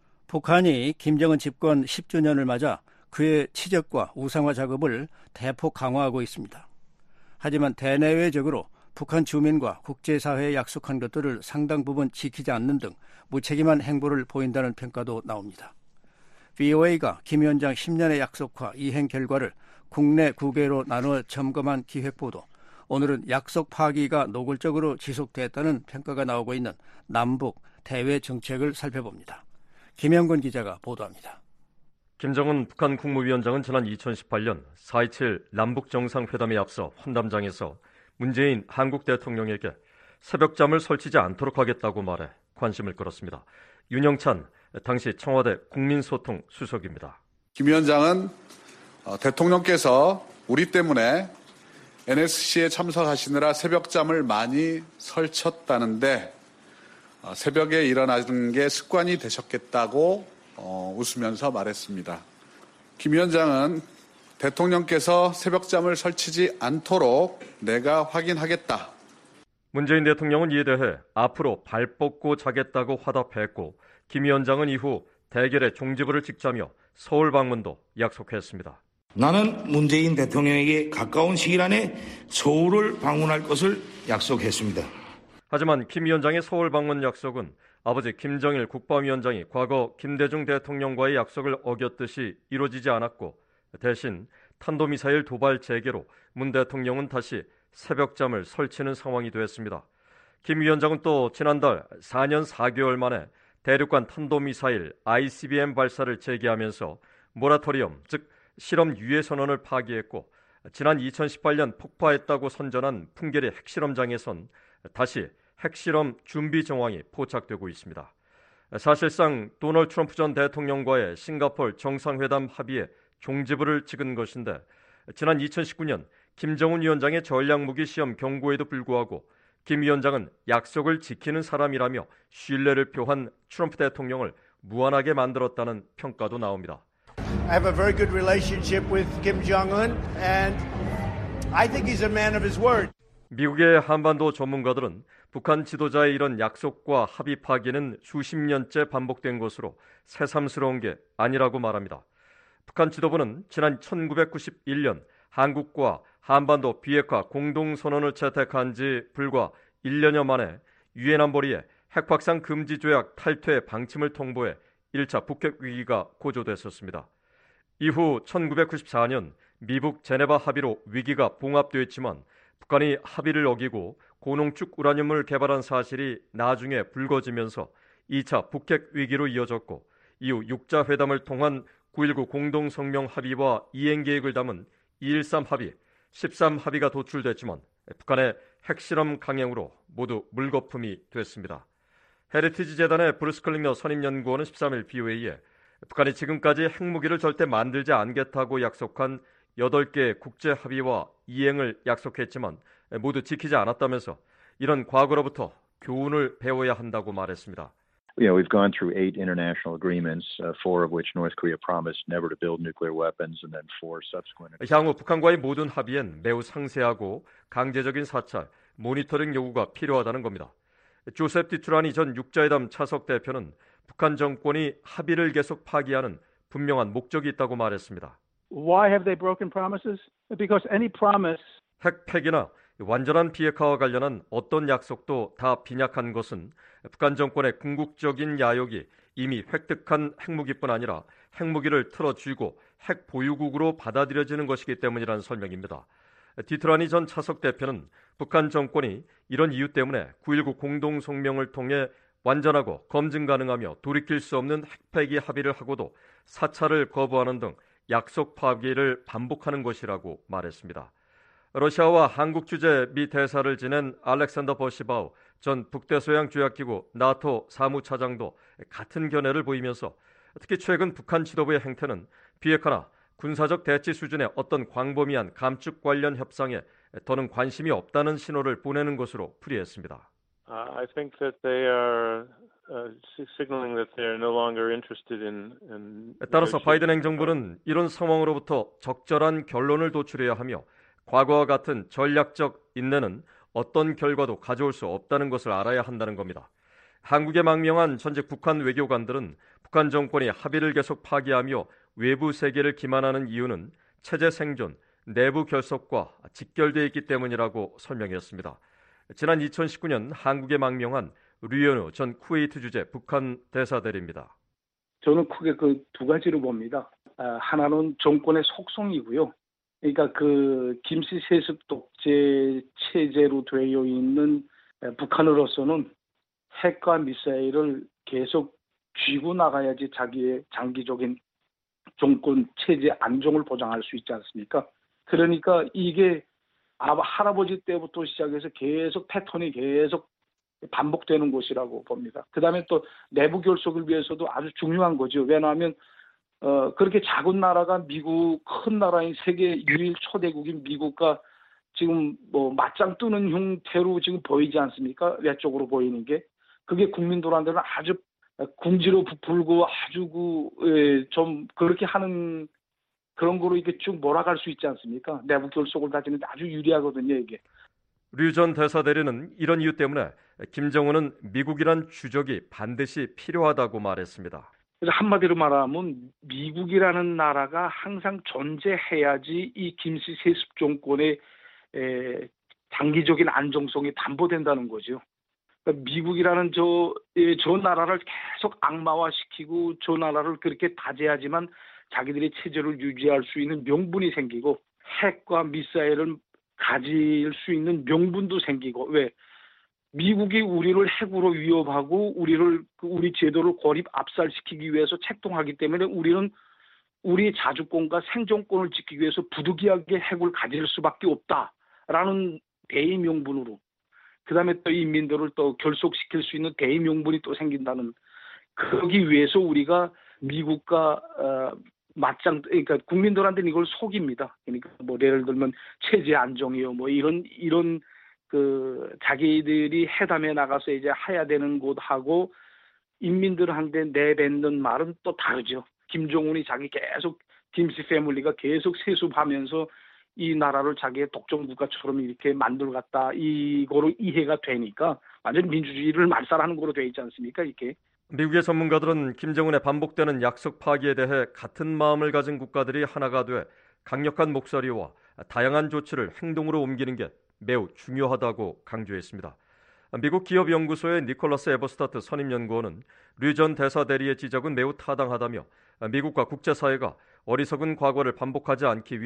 북한이 김정은 집권 십 주년을 맞아 그의 치적과 우상화 작업을 대폭 강화하고 있습니다. 하지만 대내외적으로 북한 주민과 국제사회에 약속한 것들을 상당 부분 지키지 않는 등 무책임한 행보를 보인다는 평가도 나옵니다. 브이오에이가 김 위원장 십 년의 약속과 이행 결과를 국내 국외로 나누어 점검한 기획보도, 오늘은 약속 파기가 노골적으로 지속됐다는 평가가 나오고 있는 남북 대외 정책을 살펴봅니다. 김영건 기자가 보도합니다. 김정은 북한 국무위원장은 지난 이천십팔 년 사 이칠 남북정상회담에 앞서 환담장에서 문재인 한국 대통령에게 새벽잠을 설치지 않도록 하겠다고 말해 관심을 끌었습니다. 윤영찬 당시 청와대 국민소통 수석입니다. 김 위원장은 대통령께서 우리 때문에 엔에스씨에 참석하시느라 새벽잠을 많이 설쳤다는데 새벽에 일어나는 게 습관이 되셨겠다고 웃으면서 말했습니다. 김 위원장은 대통령께서 새벽잠을 설치지 않도록 내가 확인하겠다. 문재인 대통령은 이에 대해 앞으로 발 뻗고 자겠다고 화답했고 김 위원장은 이후 대결의 종지부를 찍자며 서울 방문도 약속했습니다. 나는 문재인 대통령에게 가까운 시일 안에 서울을 방문할 것을 약속했습니다. 하지만 김 위원장의 서울 방문 약속은 아버지 김정일 국방위원장이 과거 김대중 대통령과의 약속을 어겼듯이 이루어지지 않았고 대신 탄도미사일 도발 재개로 문 대통령은 다시 새벽잠을 설치는 상황이 되었습니다. 김 위원장은 또 지난달 사 년 사 개월 만에 대륙간 탄도미사일 아이씨비엠 발사를 재개하면서 모라토리엄, 즉 실험 유예 선언을 파기했고 지난 이천십팔 년 폭파했다고 선전한 풍계리 핵실험장에선 다시 핵실험 준비 정황이 포착되고 있습니다. 사실상 도널드 트럼프 전 대통령과의 싱가포르 정상회담 합의에 종지부를 찍은 것인데 지난 이천십구 년 김정은 위원장의 전략무기 시험 경고에도 불구하고 김 위원장은 약속을 지키는 사람이라며 신뢰를 표한 트럼프 대통령을 무안하게 만들었다는 평가도 나옵니다. I have a very good relationship with Kim Jong-un and I think he's a man of his word. 미국의 한반도 전문가들은 북한 지도자의 이런 약속과 합의 파기는 수십 년째 반복된 것으로 새삼스러운 게 아니라고 말합니다. 북한 지도부는 지난 천구백구십일 년 한국과 한반도 비핵화 공동선언을 채택한 지 불과 일 년여 만에 유엔 안보리에 핵확산 금지 조약 탈퇴 방침을 통보해 일 차 북핵 위기가 고조됐었습니다. 이후 천구백구십사 년 미북 제네바 합의로 위기가 봉합되었지만 북한이 합의를 어기고 고농축 우라늄을 개발한 사실이 나중에 불거지면서 이 차 북핵 위기로 이어졌고 이후 육 자 회담을 통한 구일구 공동성명 합의와 이행 계획을 담은 이일삼 합의, 십삼 합의가 도출됐지만 북한의 핵실험 강행으로 모두 물거품이 됐습니다. 헤리티지 재단의 브루스 클링너 선임연구원은 십삼 일 비오에이에 북한이 지금까지 핵무기를 절대 만들지 않겠다고 약속한 여덟 개 국제 합의와 이행을 약속했지만 모두 지키지 않았다면서 이런 과거로부터 교훈을 배워야 한다고 말했습니다. You know, we've gone through eight international agreements, uh, four of which North Korea promised never to build nuclear weapons, and then four subsequent. 향후 북한과의 모든 합의엔 매우 상세하고 강제적인 사찰, 모니터링 요구가 필요하다는 겁니다. 조셉 디투라니 전 육자회담 차석 대표는 북한 정권이 합의를 계속 파기하는 분명한 목적이 있다고 말했습니다. Why have they broken promises? Because any promise. 핵 폐기나 완전한 비핵화와 관련한 어떤 약속도 다 빈약한 것은 북한 정권의 궁극적인 야욕이 이미 획득한 핵무기뿐 아니라 핵무기를 틀어쥐고 핵 보유국으로 받아들여지는 것이기 때문이라는 설명입니다. 디트라니 전 차석 대표는 북한 정권이 이런 이유 때문에 구일구 공동성명을 통해 완전하고 검증 가능하며 돌이킬 수 없는 핵폐기 합의를 하고도 사찰을 거부하는 등 약속 파기를 반복하는 것이라고 말했습니다. 러시아와 한국 주재 미 대사를 지낸 알렉산더 버시바우 전 북대서양 조약기구 나토 사무차장도 같은 견해를 보이면서 특히 최근 북한 지도부의 행태는 비핵화나 군사적 대치 수준의 어떤 광범위한 감축 관련 협상에 더는 관심이 없다는 신호를 보내는 것으로 풀이했습니다. Uh, I think that they are uh, signaling that they are no longer interested in. in 따라서 바이든 행정부는 이런 상황으로부터 적절한 결론을 도출해야 하며 과거와 같은 전략적 인내는 어떤 결과도 가져올 수 없다는 것을 알아야 한다는 겁니다. 한국에 망명한 전직 북한 외교관들은 북한 정권이 합의를 계속 파기하며 외부 세계를 기만하는 이유는 체제 생존, 내부 결속과 직결되어 있기 때문이라고 설명했습니다. 지난 이천십구 년 한국에 망명한 류현우 전 쿠웨이트 주재 북한 대사대리입니다. 저는 크게 그 두 가지로 봅니다. 하나는 정권의 속성이고요. 그러니까 그 김씨 세습 독재 체제로 되어 있는 북한으로서는 핵과 미사일을 계속 쥐고 나가야지 자기의 장기적인 정권 체제 안정을 보장할 수 있지 않습니까? 그러니까 이게 할아버지 때부터 시작해서 계속 패턴이 계속 반복되는 것이라고 봅니다. 그다음에 또 내부 결속을 위해서도 아주 중요한 거죠. 왜냐하면 어, 그렇게 작은 나라가 미국, 큰 나라인 세계 유일 초대국인 미국과 지금 뭐 맞짱 뜨는 형태로 지금 보이지 않습니까? 외적으로 보이는 게. 그게 국민들한테는 아주 궁지로 부풀고 아주 그, 좀 그렇게 하는 그런 거로 이렇게 쭉 몰아갈 수 있지 않습니까? 내부 결속을 다지는데 아주 유리하거든요, 이게. 류 전 대사대리는 이런 이유 때문에 김정은은 미국이란 주적이 반드시 필요하다고 말했습니다. 그래서 한마디로 말하면 미국이라는 나라가 항상 존재해야지 이 김씨 세습 정권의 에, 장기적인 안정성이 담보된다는 거죠. 그러니까 미국이라는 저, 에, 저 나라를 계속 악마화시키고 저 나라를 그렇게 다재하지만 자기들의 체제를 유지할 수 있는 명분이 생기고 핵과 미사일을 가질 수 있는 명분도 생기고 왜? 미국이 우리를 핵으로 위협하고 우리를 우리 제도를 고립 압살시키기 위해서 책동하기 때문에 우리는 우리의 자주권과 생존권을 지키기 위해서 부득이하게 핵을 가질 수밖에 없다라는 대의 명분으로 그다음에 또 인민들을 또 결속시킬 수 있는 대의 명분이 또 생긴다는 그러기 위해서 우리가 미국과 어, 맞짱 그러니까 국민들한테는 이걸 속입니다. 그러니까 뭐 예를 들면 체제 안정이요 뭐 이런 이런 그 자기들이 회담에 나가서 이제 해야 되는 곳하고 인민들한테 내뱉는 말은 또 다르죠. 김정은이 자기 계속 김씨 패밀리가 계속 세습하면서 이 나라를 자기의 독점 국가처럼 이렇게 만들어갔다 이거로 이해가 되니까 완전 민주주의를 말살하는 거로 돼 있지 않습니까 이게. 미국의 전문가들은 김정은의 반복되는 약속 파기에 대해 같은 마음을 가진 국가들이 하나가 돼 강력한 목소리와 다양한 조치를 행동으로 옮기는 게 매우 중요하다고 강조했습니다. 미국 기업연구소의 니콜라스 에버스타트 선임연구원은 류 전 대사대리의 지적은 매우 타당하다며 미국과 국제사회가 어리석은 과거를 반복하지 않기 위해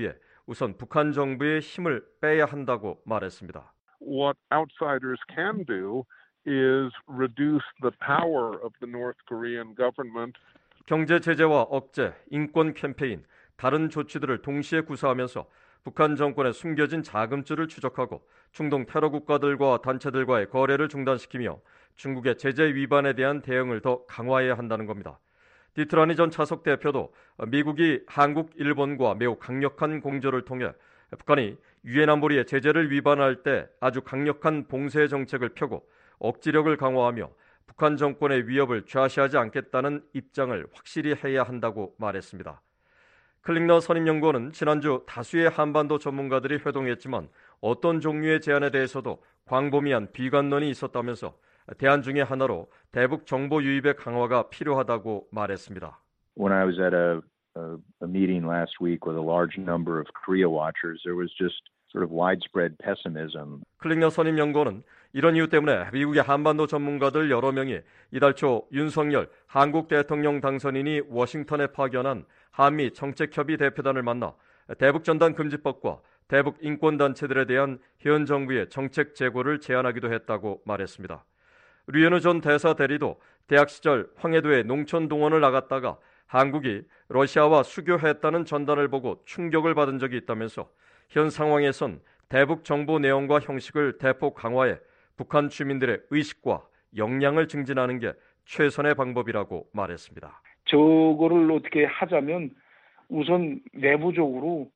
우선 북한 정부의 힘을 빼야 한다고 말했습니다. What outsiders can do is reduce the power of the North Korean government. 경제 제재와 억제, 인권 캠페인, 다른 조치들을 동시에 구사하면서 북한 정권의 숨겨진 자금줄을 추적하고 중동 테러 국가들과 단체들과의 거래를 중단시키며 중국의 제재 위반에 대한 대응을 더 강화해야 한다는 겁니다. 디트라니 전 차석 대표도 미국이 한국, 일본과 매우 강력한 공조를 통해 북한이 유엔 안보리의 제재를 위반할 때 아주 강력한 봉쇄 정책을 펴고 억지력을 강화하며 북한 정권의 위협을 좌시하지 않겠다는 입장을 확실히 해야 한다고 말했습니다. 클링너 선임연구원은 지난주 다수의 한반도 전문가들이 회동했지만 어떤 종류의 제안에 대해서도 광범위한 비관론이 있었다면서 대안 중의 하나로 대북 정보 유입의 강화가 필요하다고 말했습니다. When I was at a, a, a meeting last week with a large number of Korea watchers, there was just sort of widespread pessimism. 클링너 선임연구원은 이런 이유 때문에 미국의 한반도 전문가들 여러 명이 이달 초 윤석열 한국 대통령 당선인이 워싱턴에 파견한 한미 정책협의 대표단을 만나 대북전단 금지법과 대북 인권단체들에 대한 현 정부의 정책 재고를 제안하기도 했다고 말했습니다. 류현우 전 대사 대리도 대학 시절 황해도에 농촌 동원을 나갔다가 한국이 러시아와 수교했다는 전단을 보고 충격을 받은 적이 있다면서 현 상황에선 대북 정보 내용과 형식을 대폭 강화해 북한 주민들의 의식과 역량을 증진하는 게 최선의 방법이라고 말했습니다. 저거를 어떻게 하자면 우선 내부적으로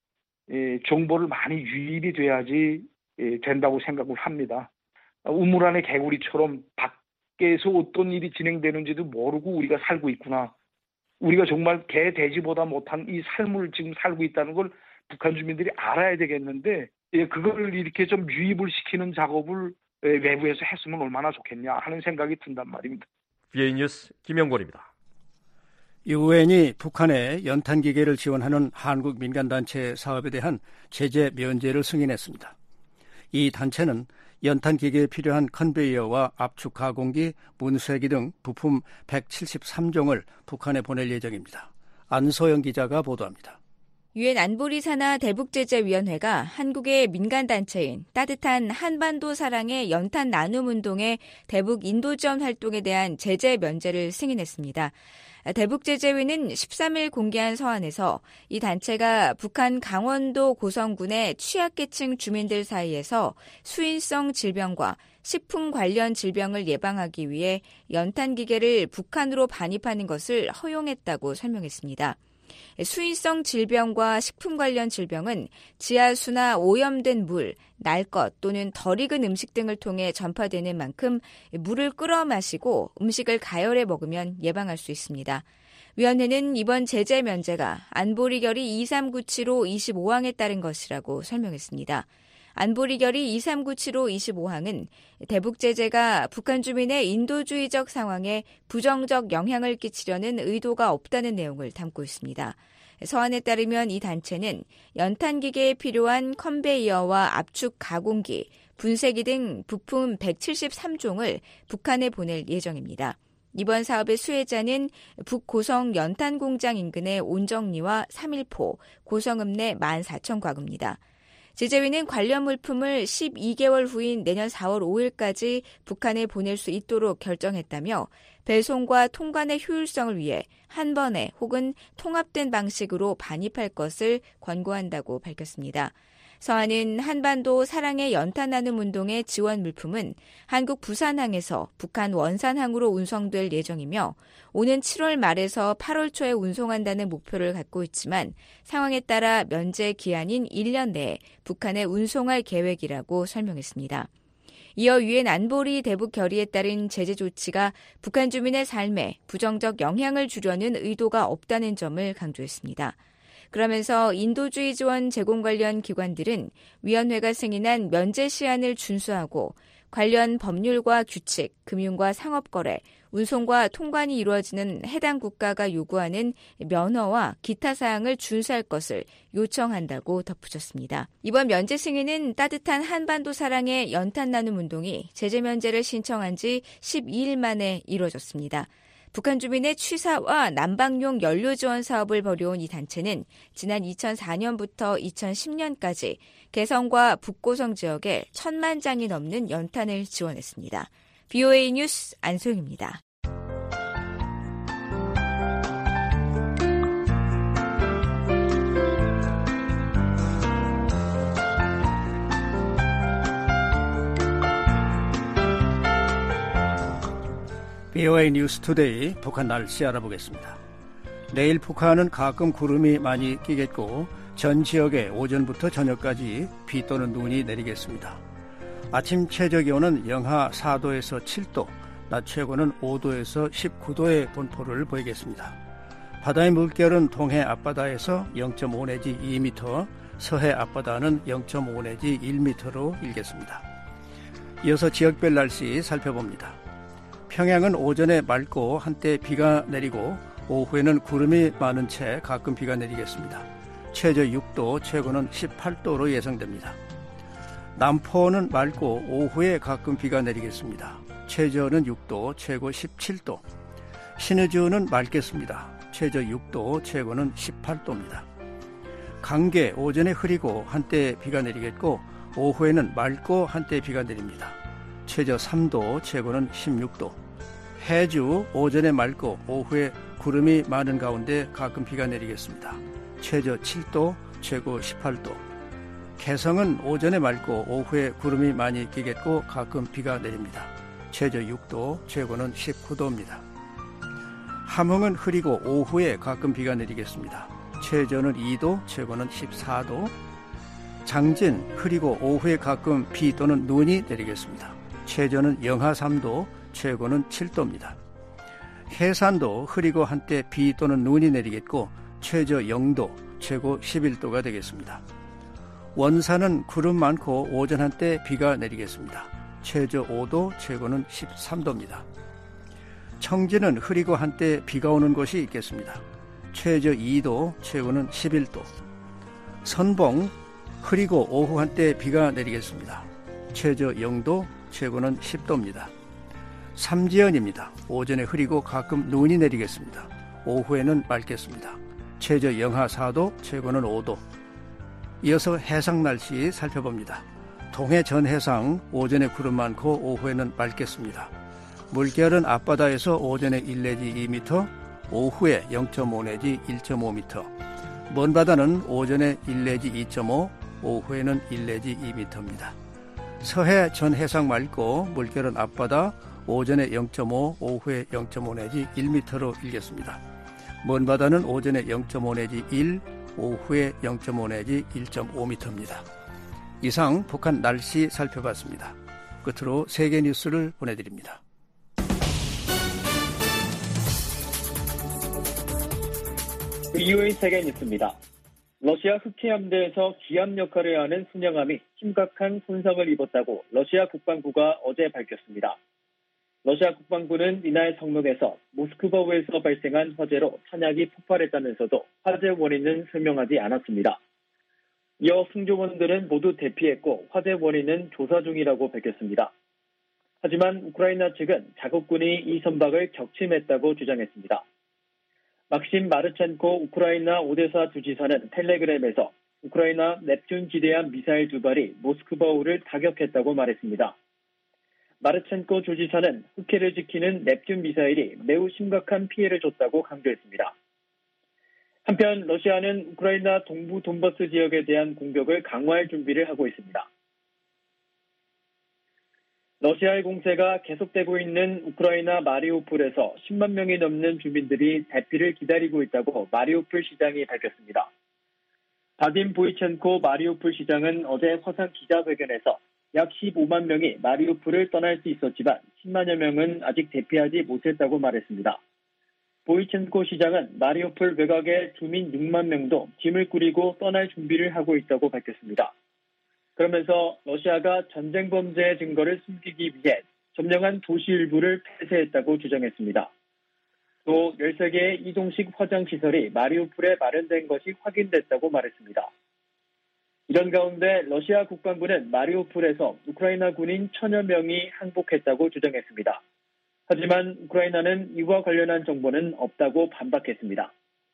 정보를 많이 유입이 돼야지 된다고 생각을 합니다. 우물 안의 개구리처럼 밖에서 어떤 일이 진행되는지도 모르고 우리가 살고 있구나. 우리가 정말 개, 돼지보다 못한 이 삶을 지금 살고 있다는 걸 북한 주민들이 알아야 되겠는데 그걸 이렇게 좀 유입을 시키는 작업을 외부에서 했으면 얼마나 좋겠냐 하는 생각이 든단 말입니다. 비에이 뉴스 김영권입니다. 유엔이 북한의 연탄기계를 지원하는 한국 민간단체 사업에 대한 제재 면제를 승인했습니다. 이 단체는 연탄기계에 필요한 컨베이어와 압축 가공기, 문쇄기 등 부품 백칠십삼 종을 북한에 보낼 예정입니다. 안소영 기자가 보도합니다. 유엔 안보리 산하 대북제재위원회가 한국의 민간단체인 따뜻한 한반도 사랑의 연탄 나눔운동의 대북 인도 지원 활동에 대한 제재 면제를 승인했습니다. 대북제재위는 십삼 일 공개한 서한에서 이 단체가 북한 강원도 고성군의 취약계층 주민들 사이에서 수인성 질병과 식품 관련 질병을 예방하기 위해 연탄기계를 북한으로 반입하는 것을 허용했다고 설명했습니다. 수인성 질병과 식품 관련 질병은 지하수나 오염된 물, 날 것 또는 덜 익은 음식 등을 통해 전파되는 만큼 물을 끓여 마시고 음식을 가열해 먹으면 예방할 수 있습니다. 위원회는 이번 제재 면제가 안보리 결의 이삼구칠호 이십오 항에 따른 것이라고 설명했습니다. 안보리 결의 이삼구칠호 이십오 항은 대북 제재가 북한 주민의 인도주의적 상황에 부정적 영향을 끼치려는 의도가 없다는 내용을 담고 있습니다. 서한에 따르면 이 단체는 연탄기계에 필요한 컨베이어와 압축 가공기, 분쇄기 등 부품 백칠십삼 종을 북한에 보낼 예정입니다. 이번 사업의 수혜자는 북고성 연탄공장 인근의 온정리와 삼일포, 고성읍 내 만 사천 가구입니다. 제재위는 관련 물품을 십이 개월 후인 내년 사월 오일까지 북한에 보낼 수 있도록 결정했다며 배송과 통관의 효율성을 위해 한 번에 혹은 통합된 방식으로 반입할 것을 권고한다고 밝혔습니다. 서한은 한반도 사랑의 연탄 나눔 운동의 지원 물품은 한국 부산항에서 북한 원산항으로 운송될 예정이며 오는 칠월 말에서 팔월 초에 운송한다는 목표를 갖고 있지만 상황에 따라 면제 기한인 일 년 내에 북한에 운송할 계획이라고 설명했습니다. 이어 유엔 안보리 대북 결의에 따른 제재 조치가 북한 주민의 삶에 부정적 영향을 주려는 의도가 없다는 점을 강조했습니다. 그러면서 인도주의 지원 제공 관련 기관들은 위원회가 승인한 면제 시한을 준수하고 관련 법률과 규칙, 금융과 상업거래, 운송과 통관이 이루어지는 해당 국가가 요구하는 면허와 기타 사항을 준수할 것을 요청한다고 덧붙였습니다. 이번 면제 승인은 따뜻한 한반도 사랑의 연탄 나눔 운동이 제재 면제를 신청한 지 십이 일 만에 이루어졌습니다. 북한 주민의 취사와 난방용 연료 지원 사업을 벌여온 이 단체는 지난 이천사 년부터 이천십 년까지 개성과 북고성 지역에 천만 장이 넘는 연탄을 지원했습니다. 브이오에이 뉴스 안소영입니다. 브이오에이 뉴스 투데이 북한 날씨 알아보겠습니다. 내일 북한은 가끔 구름이 많이 끼겠고 전 지역에 오전부터 저녁까지 비 또는 눈이 내리겠습니다. 아침 최저 기온은 영하 사 도에서 칠 도, 낮 최고는 오 도에서 십구 도의 분포를 보이겠습니다. 바다의 물결은 동해 앞바다에서 영 점 오 내지 이 미터, 서해 앞바다는 영 점 오 내지 일 미터로 일겠습니다. 이어서 지역별 날씨 살펴봅니다. 평양은 오전에 맑고 한때 비가 내리고 오후에는 구름이 많은 채 가끔 비가 내리겠습니다. 최저 육 도, 최고는 십팔 도로 예상됩니다. 남포는 맑고 오후에 가끔 비가 내리겠습니다. 최저는 육 도, 최고 십칠 도. 신의주는 맑겠습니다. 최저 육 도, 최고는 십팔 도입니다. 강계 오전에 흐리고 한때 비가 내리겠고 오후에는 맑고 한때 비가 내립니다. 최저 삼 도, 최고는 십육 도. 해주 오전에 맑고 오후에 구름이 많은 가운데 가끔 비가 내리겠습니다. 최저 칠 도, 최고 십팔 도. 개성은 오전에 맑고 오후에 구름이 많이 끼겠고 가끔 비가 내립니다. 최저 육 도, 최고는 십구 도입니다. 함흥은 흐리고 오후에 가끔 비가 내리겠습니다. 최저는 이 도, 최고는 십사 도. 장진 흐리고 오후에 가끔 비 또는 눈이 내리겠습니다. 최저는 영하 삼 도, 최고는 칠 도입니다. 해산도 흐리고 한때 비 또는 눈이 내리겠고 최저 영 도, 최고 십일 도가 되겠습니다. 원산은 구름 많고 오전 한때 비가 내리겠습니다. 최저 오 도, 최고는 십삼 도입니다. 청진은 흐리고 한때 비가 오는 곳이 있겠습니다. 최저 이 도, 최고는 십일 도. 선봉 흐리고 오후 한때 비가 내리겠습니다. 최저 영 도, 최고는 십 도입니다. 삼지연입니다. 오전에 흐리고 가끔 눈이 내리겠습니다. 오후에는 맑겠습니다. 최저 영하 사 도, 최고는 오 도. 이어서 해상 날씨 살펴봅니다. 동해 전 해상 오전에 구름 많고 오후에는 맑겠습니다. 물결은 앞바다에서 오전에 일 내지 이 미터, 오후에 영 점 오 내지 일 점 오 미터. 먼 바다는 오전에 일 내지 이 점 오, 오후에는 일 내지 이 미터입니다. 서해 전 해상 맑고 물결은 앞바다 오전에 영 점 오, 오후에 영 점 오 내지 일 미터로 일겠습니다. 먼 바다는 오전에 영 점 오 내지 일, 오후에 영 점 오 내지 일 점 오 미터입니다. 이상 북한 날씨 살펴봤습니다. 끝으로 세계 뉴스를 보내드립니다. 브이오에이 세계 뉴스입니다. 러시아 흑해함대에서 기함 역할을 하는 순양함이 심각한 손상을 입었다고 러시아 국방부가 어제 밝혔습니다. 러시아 국방부는 이날 성명에서 모스크바우에서 발생한 화재로 탄약이 폭발했다면서도 화재 원인은 설명하지 않았습니다. 이어 승조원들은 모두 대피했고 화재 원인은 조사 중이라고 밝혔습니다. 하지만 우크라이나 측은 자국군이 이 선박을 격침했다고 주장했습니다. 막심 마르첸코 우크라이나 오데사 주지사는 텔레그램에서 우크라이나 넵튠 지대함 미사일 두 발이 모스크바우를 타격했다고 말했습니다. 마르첸코 주지사는 흑해를 지키는 넵튠 미사일이 매우 심각한 피해를 줬다고 강조했습니다. 한편 러시아는 우크라이나 동부 돈바스 지역에 대한 공격을 강화할 준비를 하고 있습니다. 러시아의 공세가 계속되고 있는 우크라이나 마리우폴에서 십만 명이 넘는 주민들이 대피를 기다리고 있다고 마리우폴 시장이 밝혔습니다. 바딘 보이첸코 마리우폴 시장은 어제 화상 기자회견에서 약 십오만 명이 마리우폴을 떠날 수 있었지만 십만여 명은 아직 대피하지 못했다고 말했습니다. 보이첸코 시장은 마리우폴 외곽의 주민 육만 명도 짐을 꾸리고 떠날 준비를 하고 있다고 밝혔습니다. 그러면서 러시아가 전쟁 범죄의 증거를 숨기기 위해 점령한 도시 일부를 폐쇄했다고 주장했습니다. 또 열세 개의 이동식 화장시설이 마리우폴에 마련된 것이 확인됐다고 말했습니다. 이런 가운데 러시아 국방부는 마리우폴에서 우크라이나 군인 천여 명이 항복했다고 주장했습니다. 하지만 우크라이나는 이와 관련한 정보는 없다고 반박했습니다.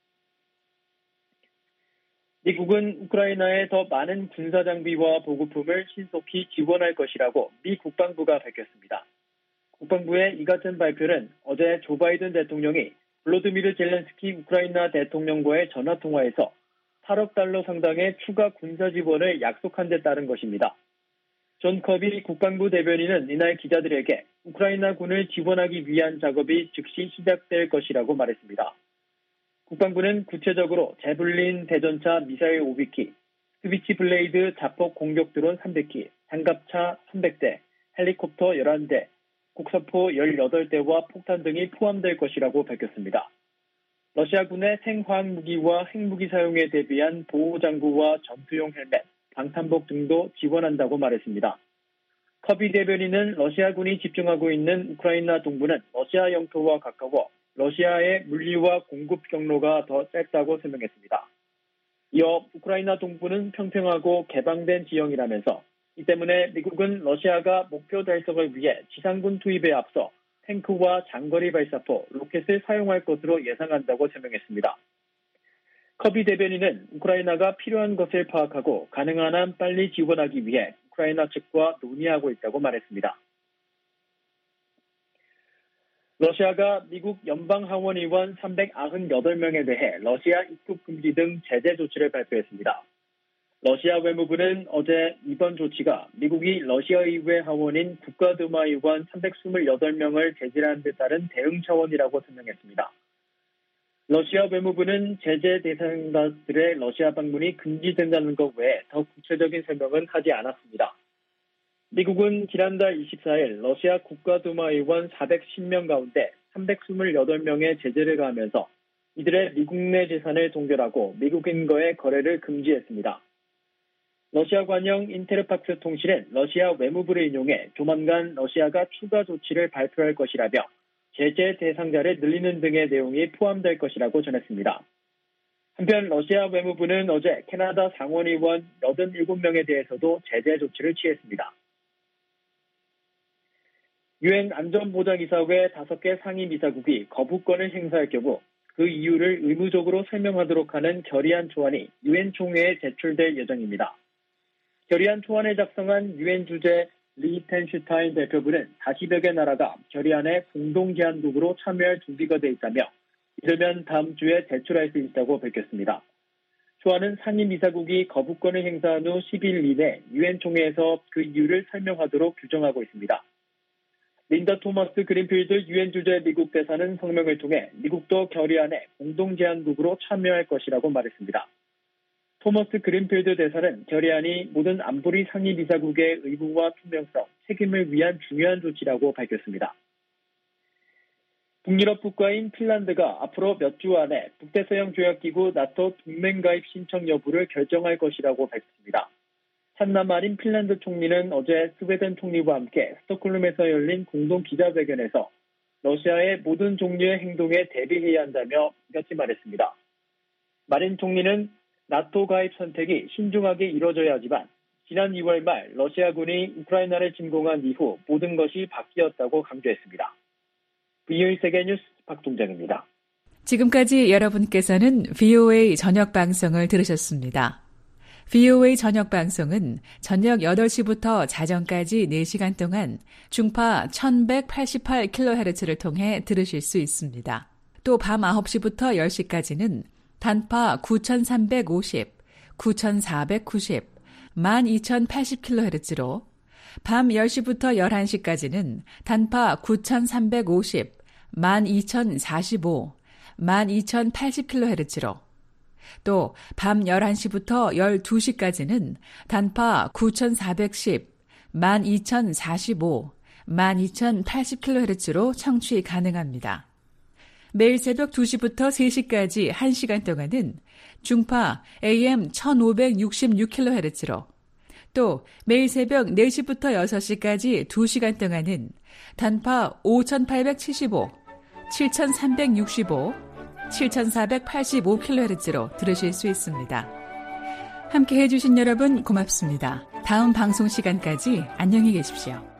미국은 우크라이나에 더 많은 군사장비와 보급품을 신속히 지원할 것이라고 미 국방부가 밝혔습니다. 국방부의 이 같은 발표는 어제 조 바이든 대통령이 볼로디미르 젤렌스키 우크라이나 대통령과의 전화통화에서 팔억 달러 상당의 추가 군사 지원을 약속한 데 따른 것입니다. 존 커비 국방부 대변인은 이날 기자들에게 우크라이나군을 지원하기 위한 작업이 즉시 시작될 것이라고 말했습니다. 국방부는 구체적으로 제블린 대전차 미사일 오백 기, 스위치 블레이드 자폭 공격 드론 삼백 기, 장갑차 삼백 대, 헬리콥터 열한 대, 곡사포 열여덟 대와 폭탄 등이 포함될 것이라고 밝혔습니다. 러시아군의 생화학 무기와 핵무기 사용에 대비한 보호장구와 전투용 헬멧, 방탄복 등도 지원한다고 말했습니다. 커비 대변인은 러시아군이 집중하고 있는 우크라이나 동부는 러시아 영토와 가까워 러시아의 물리와 공급 경로가 더 짧다고 설명했습니다. 이어 우크라이나 동부는 평평하고 개방된 지형이라면서 이 때문에 미국은 러시아가 목표 달성을 위해 지상군 투입에 앞서 탱크와 장거리 발사포, 로켓을 사용할 것으로 예상한다고 설명했습니다. 커비 대변인은 우크라이나가 필요한 것을 파악하고 가능한 한 빨리 지원하기 위해 우크라이나 측과 논의하고 있다고 말했습니다. 러시아가 미국 연방하원의원 삼백구십팔 명에 대해 러시아 입국 금지 등 제재 조치를 발표했습니다. 러시아 외무부는 어제 이번 조치가 미국이 러시아 의회 하원인 국가두마 의원 삼백이십팔 명을 제재한 데 따른 대응 차원이라고 설명했습니다. 러시아 외무부는 제재 대상자들의 러시아 방문이 금지된다는 것 외에 더 구체적인 설명은 하지 않았습니다. 미국은 지난달 이십사일 러시아 국가두마 의원 사백십 명 가운데 삼백이십팔 명의 제재를 가하면서 이들의 미국 내 재산을 동결하고 미국인과의 거래를 금지했습니다. 러시아 관영 인테르팍스 통신은 러시아 외무부를 인용해 조만간 러시아가 추가 조치를 발표할 것이라며 제재 대상자를 늘리는 등의 내용이 포함될 것이라고 전했습니다. 한편 러시아 외무부는 어제 캐나다 상원의원 팔십칠 명에 대해서도 제재 조치를 취했습니다. 유엔 안전보장이사회 다섯 개 상임이사국이 거부권을 행사할 경우 그 이유를 의무적으로 설명하도록 하는 결의안 초안이 유엔 총회에 제출될 예정입니다. 결의안 초안을 작성한 유엔 주재 리텐슈타인 대표부는 사십여 개 나라가 결의안에 공동 제안국으로 참여할 준비가 돼 있다며 이르면 다음 주에 제출할 수 있다고 밝혔습니다. 초안은 상임이사국이 거부권을 행사한 후 십 일 이내 유엔 총회에서 그 이유를 설명하도록 규정하고 있습니다. 린다 토머스 그린필드 유엔 주재 미국 대사는 성명을 통해 미국도 결의안에 공동 제안국으로 참여할 것이라고 말했습니다. 토머스 그린필드 대사는 결의안이 모든 안보리 상임이사국의 의무와 투명성, 책임을 위한 중요한 조치라고 밝혔습니다. 북유럽 국가인 핀란드가 앞으로 몇 주 안에 북대서양 조약기구 나토 동맹 가입 신청 여부를 결정할 것이라고 밝혔습니다. 산나 마린 핀란드 총리는 어제 스웨덴 총리와 함께 스톡홀름에서 열린 공동 기자회견에서 러시아의 모든 종류의 행동에 대비해야 한다며 이같이 말했습니다. 마린 총리는 나토 가입 선택이 신중하게 이뤄져야 하지만 지난 이월 말 러시아군이 우크라이나를 침공한 이후 모든 것이 바뀌었다고 강조했습니다. 브이오에이 세계뉴스 박동정입니다. 지금까지 여러분께서는 브이오에이 저녁 방송을 들으셨습니다. 브이오에이 저녁 방송은 저녁 여덟 시부터 자정까지 네 시간 동안 중파 천백팔십팔 킬로헤르츠를 통해 들으실 수 있습니다. 또 밤 아홉 시부터 열 시까지는 단파 구천삼백오십, 구천사백구십, 만 이천팔십 킬로헤르츠로 밤 열 시부터 열한 시까지는 단파 구천삼백오십, 만 이천사십오, 만 이천팔십 킬로헤르츠로 또 밤 열한 시부터 열두 시까지는 단파 구천사백십, 만 이천사십오, 만 이천팔십 킬로헤르츠로 청취 가능합니다. 매일 새벽 두 시부터 세 시까지 한 시간 동안은 중파 에이엠 천오백육십육 킬로헤르츠로 또 매일 새벽 네 시부터 여섯 시까지 두 시간 동안은 단파 오천팔백칠십오, 칠천삼백육십오, 칠천사백팔십오 킬로헤르츠로 들으실 수 있습니다. 함께 해주신 여러분 고맙습니다. 다음 방송 시간까지 안녕히 계십시오.